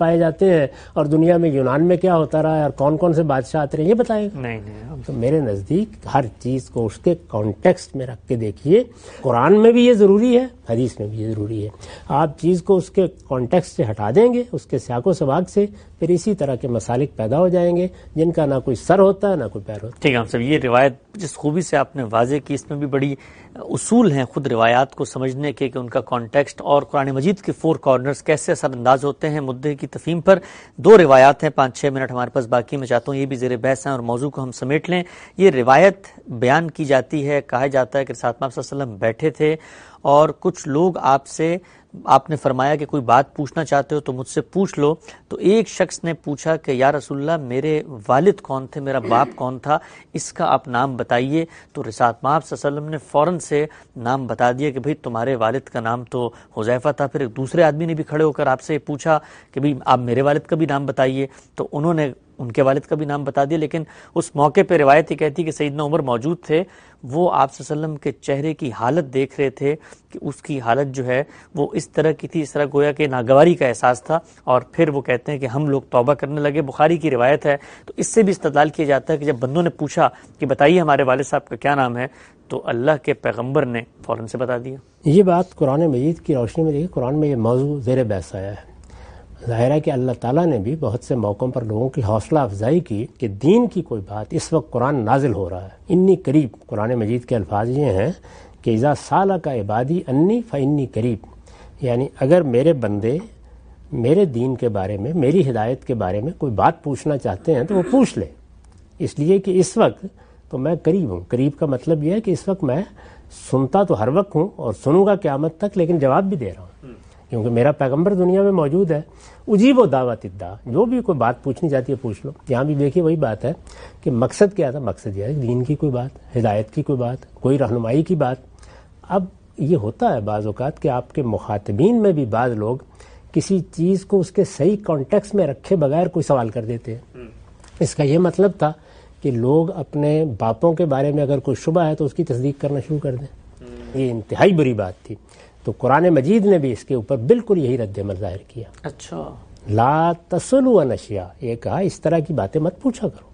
پائے جاتے ہیں اور دنیا میں یونان میں کیا ہوتا رہا ہے اور کون کون سے بادشاہ آتے رہے یہ بتائے گا؟ نہیں نہیں. تو میرے نزدیک ہر چیز کو اس کے کانٹیکسٹ میں رکھ کے دیکھیے. قرآن میں بھی یہ ضروری ہے, حدیث میں بھی یہ ضروری ہے. آپ چیز کو اس کے کانٹیکسٹ سے ہٹا دیں گے, اس کے سیاق و سباق سے, پھر اسی طرح کے مسالک پیدا ہو جائیں گے جن کا نہ کوئی سر ہوتا ہے نہ کوئی پیر ہوتا ہے. ٹھیک ہے صاحب, یہ روایت جس خوبی سے آپ نے واضح کی, اس میں بھی بڑی اصول ہیں خود روایات کو سمجھنے کے کہ ان کا کانٹیکسٹ اور قرآن مجید کے فور کارنرز کیسے اثر انداز ہوتے ہیں مدعے کی تفہیم پر. دو روایات ہیں, پانچ چھ منٹ ہمارے پاس باقی, میں چاہتا ہوں یہ بھی زیر بحث ہیں اور موضوع کو ہم سمیٹ لیں. یہ روایت بیان کی جاتی ہے, کہا جاتا ہے کہ رسول اللہ صلی اللہ علیہ وسلم بیٹھے تھے اور کچھ لوگ آپ سے, آپ نے فرمایا کہ کوئی بات پوچھنا چاہتے ہو تو مجھ سے پوچھ لو. تو ایک شخص نے پوچھا کہ یا رسول اللہ میرے والد کون تھے, میرا باپ کون تھا, اس کا آپ نام بتائیے. تو رسول اللہ صلی اللہ علیہ وسلم نے فوراً سے نام بتا دیا کہ بھئی تمہارے والد کا نام تو حذیفہ تھا. پھر ایک دوسرے آدمی نے بھی کھڑے ہو کر آپ سے پوچھا کہ بھئی آپ میرے والد کا بھی نام بتائیے. تو انہوں نے ان کے والد کا بھی نام بتا دیا, لیکن اس موقع پہ روایت یہ کہتی کہ سیدنا عمر موجود تھے, وہ آپ صلی اللہ علیہ وسلم کے چہرے کی حالت دیکھ رہے تھے کہ اس کی حالت جو ہے وہ اس طرح کی تھی, اس طرح گویا کہ ناگواری کا احساس تھا. اور پھر وہ کہتے ہیں کہ ہم لوگ توبہ کرنے لگے. بخاری کی روایت ہے. تو اس سے بھی استدلال کیا جاتا ہے کہ جب بندوں نے پوچھا کہ بتائیے ہمارے والد صاحب کا کیا نام ہے, تو اللہ کے پیغمبر نے فوراً سے بتا دیا. یہ بات قرآن مجید کی روشنی میں دیکھیں, قرآن میں یہ موضوع زیر بحث آیا ہے. ظاہر ہے کہ اللہ تعالیٰ نے بھی بہت سے موقعوں پر لوگوں کی حوصلہ افزائی کی کہ دین کی کوئی بات, اس وقت قرآن نازل ہو رہا ہے, انی قریب. قرآن مجید کے الفاظ یہ ہیں کہ اذا سالک عبادی انی فانی قریب, یعنی اگر میرے بندے میرے دین کے بارے میں, میری ہدایت کے بارے میں کوئی بات پوچھنا چاہتے ہیں تو وہ پوچھ لے, اس لیے کہ اس وقت تو میں قریب ہوں. قریب کا مطلب یہ ہے کہ اس وقت میں سنتا تو ہر وقت ہوں اور سنوں گا قیامت تک, لیکن جواب بھی دے رہا ہوں کیونکہ میرا پیغمبر دنیا میں موجود ہے. اجیب و دعوت الداع, جو بھی کوئی بات پوچھنی چاہتی ہے پوچھ لو. یہاں بھی دیکھیے وہی بات ہے کہ مقصد کیا تھا, مقصد یہ ہے دین کی کوئی بات, ہدایت کی کوئی بات, کوئی رہنمائی کی بات. اب یہ ہوتا ہے بعض اوقات کہ آپ کے مخاطبین میں بھی بعض لوگ کسی چیز کو اس کے صحیح کانٹیکس میں رکھے بغیر کوئی سوال کر دیتے ہیں. اس کا یہ مطلب تھا کہ لوگ اپنے باپوں کے بارے میں اگر کوئی شبہ ہے تو اس کی تصدیق کرنا شروع کر دیں. یہ انتہائی بری بات تھی. تو قرآن مجید نے بھی اس کے اوپر بالکل یہی رد عمل ظاہر کیا. اچھا, لا تسلوا عن اشیاء, یہ کہا اس طرح کی باتیں مت پوچھا کرو.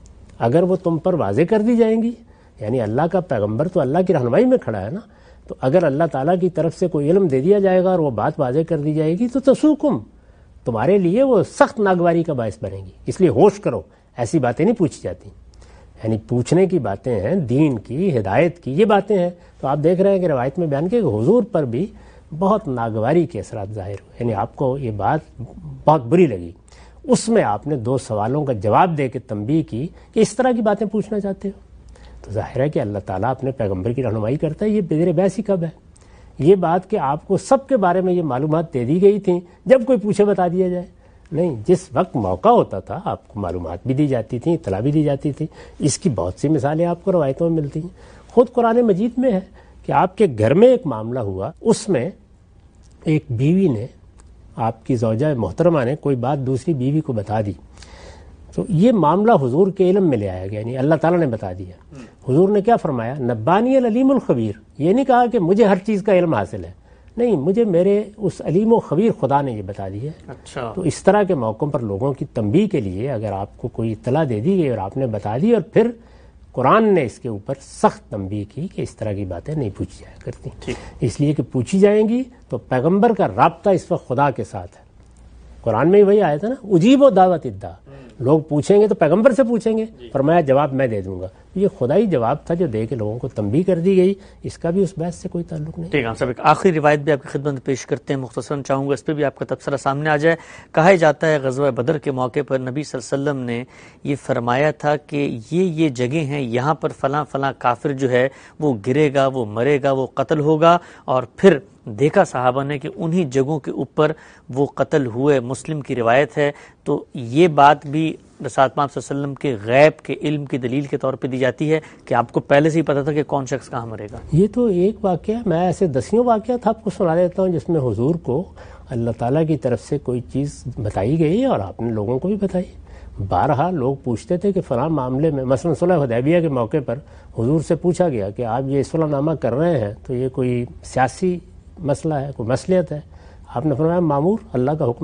اگر وہ تم پر واضح کر دی جائیں گی, یعنی اللہ کا پیغمبر تو اللہ کی رہنمائی میں کھڑا ہے نا, تو اگر اللہ تعالیٰ کی طرف سے کوئی علم دے دیا جائے گا اور وہ بات واضح کر دی جائے گی تو تسوکم, تمہارے لیے وہ سخت ناگواری کا باعث بنے گی. اس لیے ہوش کرو, ایسی باتیں نہیں پوچھی جاتی. یعنی پوچھنے کی باتیں ہیں, دین کی, ہدایت کی, یہ باتیں ہیں. تو آپ دیکھ رہے ہیں کہ روایت میں بیان کیا کہ حضور پر بھی بہت ناگواری کے اثرات ظاہر ہوئے. یعنی آپ کو یہ بات بہت بری لگی. اس میں آپ نے دو سوالوں کا جواب دے کے تنبیہ کی کہ اس طرح کی باتیں پوچھنا چاہتے ہو. تو ظاہر ہے کہ اللہ تعالیٰ اپنے پیغمبر کی رہنمائی کرتا ہے. یہ بغیر بحث ہی کب ہے یہ بات کہ آپ کو سب کے بارے میں یہ معلومات دے دی گئی تھیں, جب کوئی پوچھے بتا دیا جائے. نہیں, جس وقت موقع ہوتا تھا آپ کو معلومات بھی دی جاتی تھیں, اطلاع بھی دی جاتی تھی. اس کی بہت سی مثالیں آپ کو روایتوں میں ملتی ہیں. خود قرآن مجید میں ہے کہ آپ کے گھر میں ایک معاملہ ہوا, اس میں ایک بیوی نے, آپ کی زوجہ محترمہ نے کوئی بات دوسری بیوی کو بتا دی. تو یہ معاملہ حضور کے علم میں لے آیا گیا, یعنی اللہ تعالیٰ نے بتا دیا. حضور نے کیا فرمایا, نبانی العلیم الخبیر. یہ نہیں کہا کہ مجھے ہر چیز کا علم حاصل ہے, نہیں, مجھے میرے اس علیم و خبیر خدا نے یہ بتا دیا. اچھا, تو اس طرح کے موقعوں پر لوگوں کی تنبیہ کے لیے اگر آپ کو کوئی اطلاع دے دی گئی اور آپ نے بتا دی, اور پھر قرآن نے اس کے اوپر سخت تنبیہ کی کہ اس طرح کی باتیں نہیں پوچھی جایا کرتی, اس لیے کہ پوچھی جائیں گی تو پیغمبر کا رابطہ اس وقت خدا کے ساتھ ہے. قرآن میں ہی وہی آیا تھا نا, اجیب و دعوت الداع. لوگ پوچھیں گے تو پیغمبر سے پوچھیں گے, فرمایا جواب میں دے دوں گا. یہ خدائی جواب تھا جو دے کے لوگوں کو تنبیہ کر دی گئی, اس کا بھی اس بحث سے کوئی تعلق نہیں. ٹھیک ہے صاحب, ایک آخری روایت بھی آپ کی خدمت میں پیش کرتے ہیں, مختصراً چاہوں گا اس پہ بھی آپ کا تبصرہ سامنے آ جائے. کہا جاتا ہے غزوہ بدر کے موقع پر نبی صلی اللہ علیہ وسلم نے یہ فرمایا تھا کہ یہ یہ جگہیں ہیں, یہاں پر فلاں فلاں کافر جو ہے وہ گرے گا, وہ مرے گا, وہ قتل ہوگا. اور پھر دیکھا صحابہ نے کہ انہی جگہوں کے اوپر وہ قتل ہوئے. مسلم کی روایت ہے. تو یہ بات بھی رسول اللہ صلی اللہ علیہ وسلم کے غیب کے علم کی دلیل کے طور پہ دی جاتی ہے کہ آپ کو پہلے سے ہی پتا تھا کہ کون شخص کہاں مرے گا. یہ تو ایک واقعہ, میں ایسے دسیوں واقعات آپ کو سنا دیتا ہوں جس میں حضور کو اللہ تعالیٰ کی طرف سے کوئی چیز بتائی گئی اور آپ نے لوگوں کو بھی بتائی. بارہا لوگ پوچھتے تھے کہ فلاں معاملے میں, مثلا صلح حدیبیہ کے موقع پر حضور سے پوچھا گیا کہ آپ یہ صلح نامہ کر رہے ہیں تو یہ کوئی سیاسی مسئلہ ہے, کوئی مصلحت ہے؟ آپ نے فرمایا معمور, اللہ کا حکم ہے,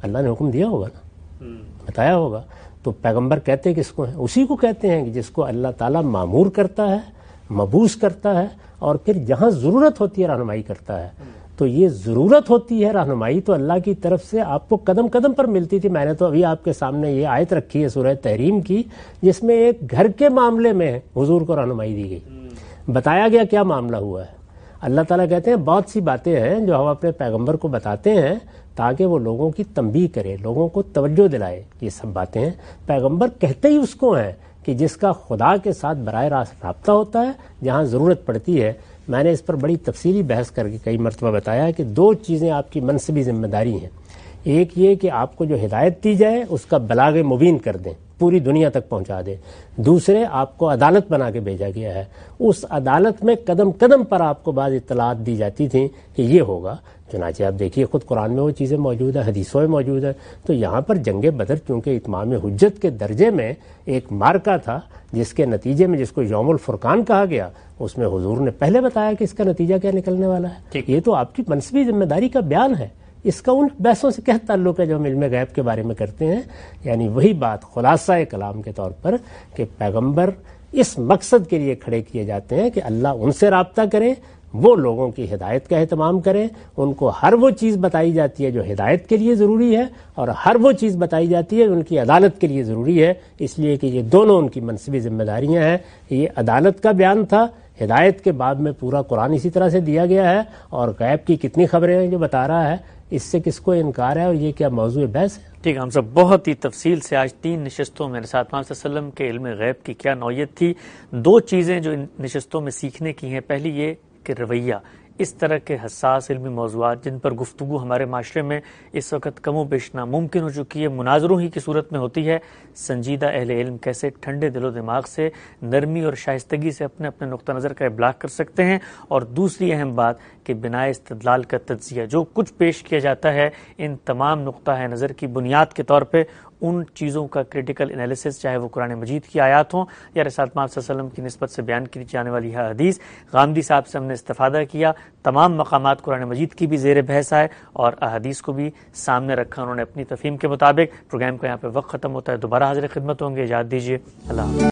اللہ نے حکم دیا ہوگا نا, بتایا ہوگا. تو پیغمبر کہتے کس کو ہیں؟ اسی کو کہتے ہیں کہ جس کو اللہ تعالیٰ مامور کرتا ہے, مبعوث کرتا ہے, اور پھر جہاں ضرورت ہوتی ہے رہنمائی کرتا ہے. تو یہ ضرورت ہوتی ہے رہنمائی تو اللہ کی طرف سے آپ کو قدم قدم پر ملتی تھی. میں نے تو ابھی آپ کے سامنے یہ آیت رکھی ہے سورہ تحریم کی, جس میں ایک گھر کے معاملے میں حضور کو رہنمائی دی گئی, بتایا گیا کیا معاملہ ہوا ہے. اللہ تعالیٰ کہتے ہیں بہت سی باتیں ہیں جو ہم اپنے پیغمبر کو بتاتے ہیں تاکہ وہ لوگوں کی تنبیہ کرے, لوگوں کو توجہ دلائے. یہ سب باتیں ہیں پیغمبر کہتے ہی اس کو ہیں کہ جس کا خدا کے ساتھ براہ راست رابطہ ہوتا ہے جہاں ضرورت پڑتی ہے. میں نے اس پر بڑی تفصیلی بحث کر کے کئی مرتبہ بتایا کہ دو چیزیں آپ کی منصبی ذمہ داری ہیں. ایک یہ کہ آپ کو جو ہدایت دی جائے اس کا بلاغ مبین کر دیں, پوری دنیا تک پہنچا دیں. دوسرے, آپ کو عدالت بنا کے بھیجا گیا ہے. اس عدالت میں قدم قدم پر آپ کو بعض اطلاعات دی جاتی تھیں کہ یہ ہوگا. چنانچہ آپ دیکھیے خود قرآن میں وہ چیزیں موجود ہیں, حدیثوں میں موجود ہیں. تو یہاں پر جنگ بدر چونکہ اتمام حجت کے درجے میں ایک مارکا تھا جس کے نتیجے میں, جس کو یوم الفرقان کہا گیا, اس میں حضور نے پہلے بتایا کہ اس کا نتیجہ کیا نکلنے والا ہے. یہ تو آپ کی منصبی ذمہ داری کا بیان ہے. اس کا ان بحثوں سے کیا تعلق ہے جو ہم علم غیب کے بارے میں کرتے ہیں. یعنی وہی بات خلاصہ کلام کے طور پر کہ پیغمبر اس مقصد کے لیے کھڑے کیے جاتے ہیں کہ اللہ ان سے رابطہ کرے, وہ لوگوں کی ہدایت کا اہتمام کریں. ان کو ہر وہ چیز بتائی جاتی ہے جو ہدایت کے لیے ضروری ہے, اور ہر وہ چیز بتائی جاتی ہے جو ان کی عدالت کے لیے ضروری ہے. اس لیے کہ یہ دونوں ان کی منصبی ذمہ داریاں ہیں. یہ عدالت کا بیان تھا, ہدایت کے بعد میں پورا قرآن اسی طرح سے دیا گیا ہے. اور غیب کی کتنی خبریں ہیں جو بتا رہا ہے, اس سے کس کو انکار ہے, اور یہ کیا موضوع بحث ہے. ٹھیک ہے, ہم سب بہت ہی تفصیل سے آج تین نشستوں میں رسالت پاک صلی اللہ علیہ وسلم کے علم غیب کی کیا نوعیت تھی. دو چیزیں جو ان نشستوں میں سیکھنے کی ہیں. پہلی یہ کہ رویہ, اس طرح کے حساس علمی موضوعات جن پر گفتگو ہمارے معاشرے میں اس وقت کم و بیش ناممکن ہو چکی ہے, مناظروں ہی کی صورت میں ہوتی ہے, سنجیدہ اہل علم کیسے ٹھنڈے دل و دماغ سے, نرمی اور شائستگی سے اپنے اپنے نقطہ نظر کا ابلاغ کر سکتے ہیں. اور دوسری اہم بات کہ بنا استدلال کا تجزیہ جو کچھ پیش کیا جاتا ہے, ان تمام نقطہ نظر کی بنیاد کے طور پہ ان چیزوں کا کریٹیکل انالیسس, چاہے وہ قرآن مجید کی آیات ہوں یا رسالت پاک صلی اللہ علیہ وسلم کی نسبت سے بیان کی جانے والی ہے حدیث. غامدی صاحب سے ہم نے استفادہ کیا, تمام مقامات قرآن مجید کی بھی زیر بحث آئے اور احادیث کو بھی سامنے رکھا انہوں نے اپنی تفہیم کے مطابق. پروگرام کا یہاں پہ وقت ختم ہوتا ہے, دوبارہ حاضر خدمت ہوں گے, اجازت دیجیے, اللہ حافظ.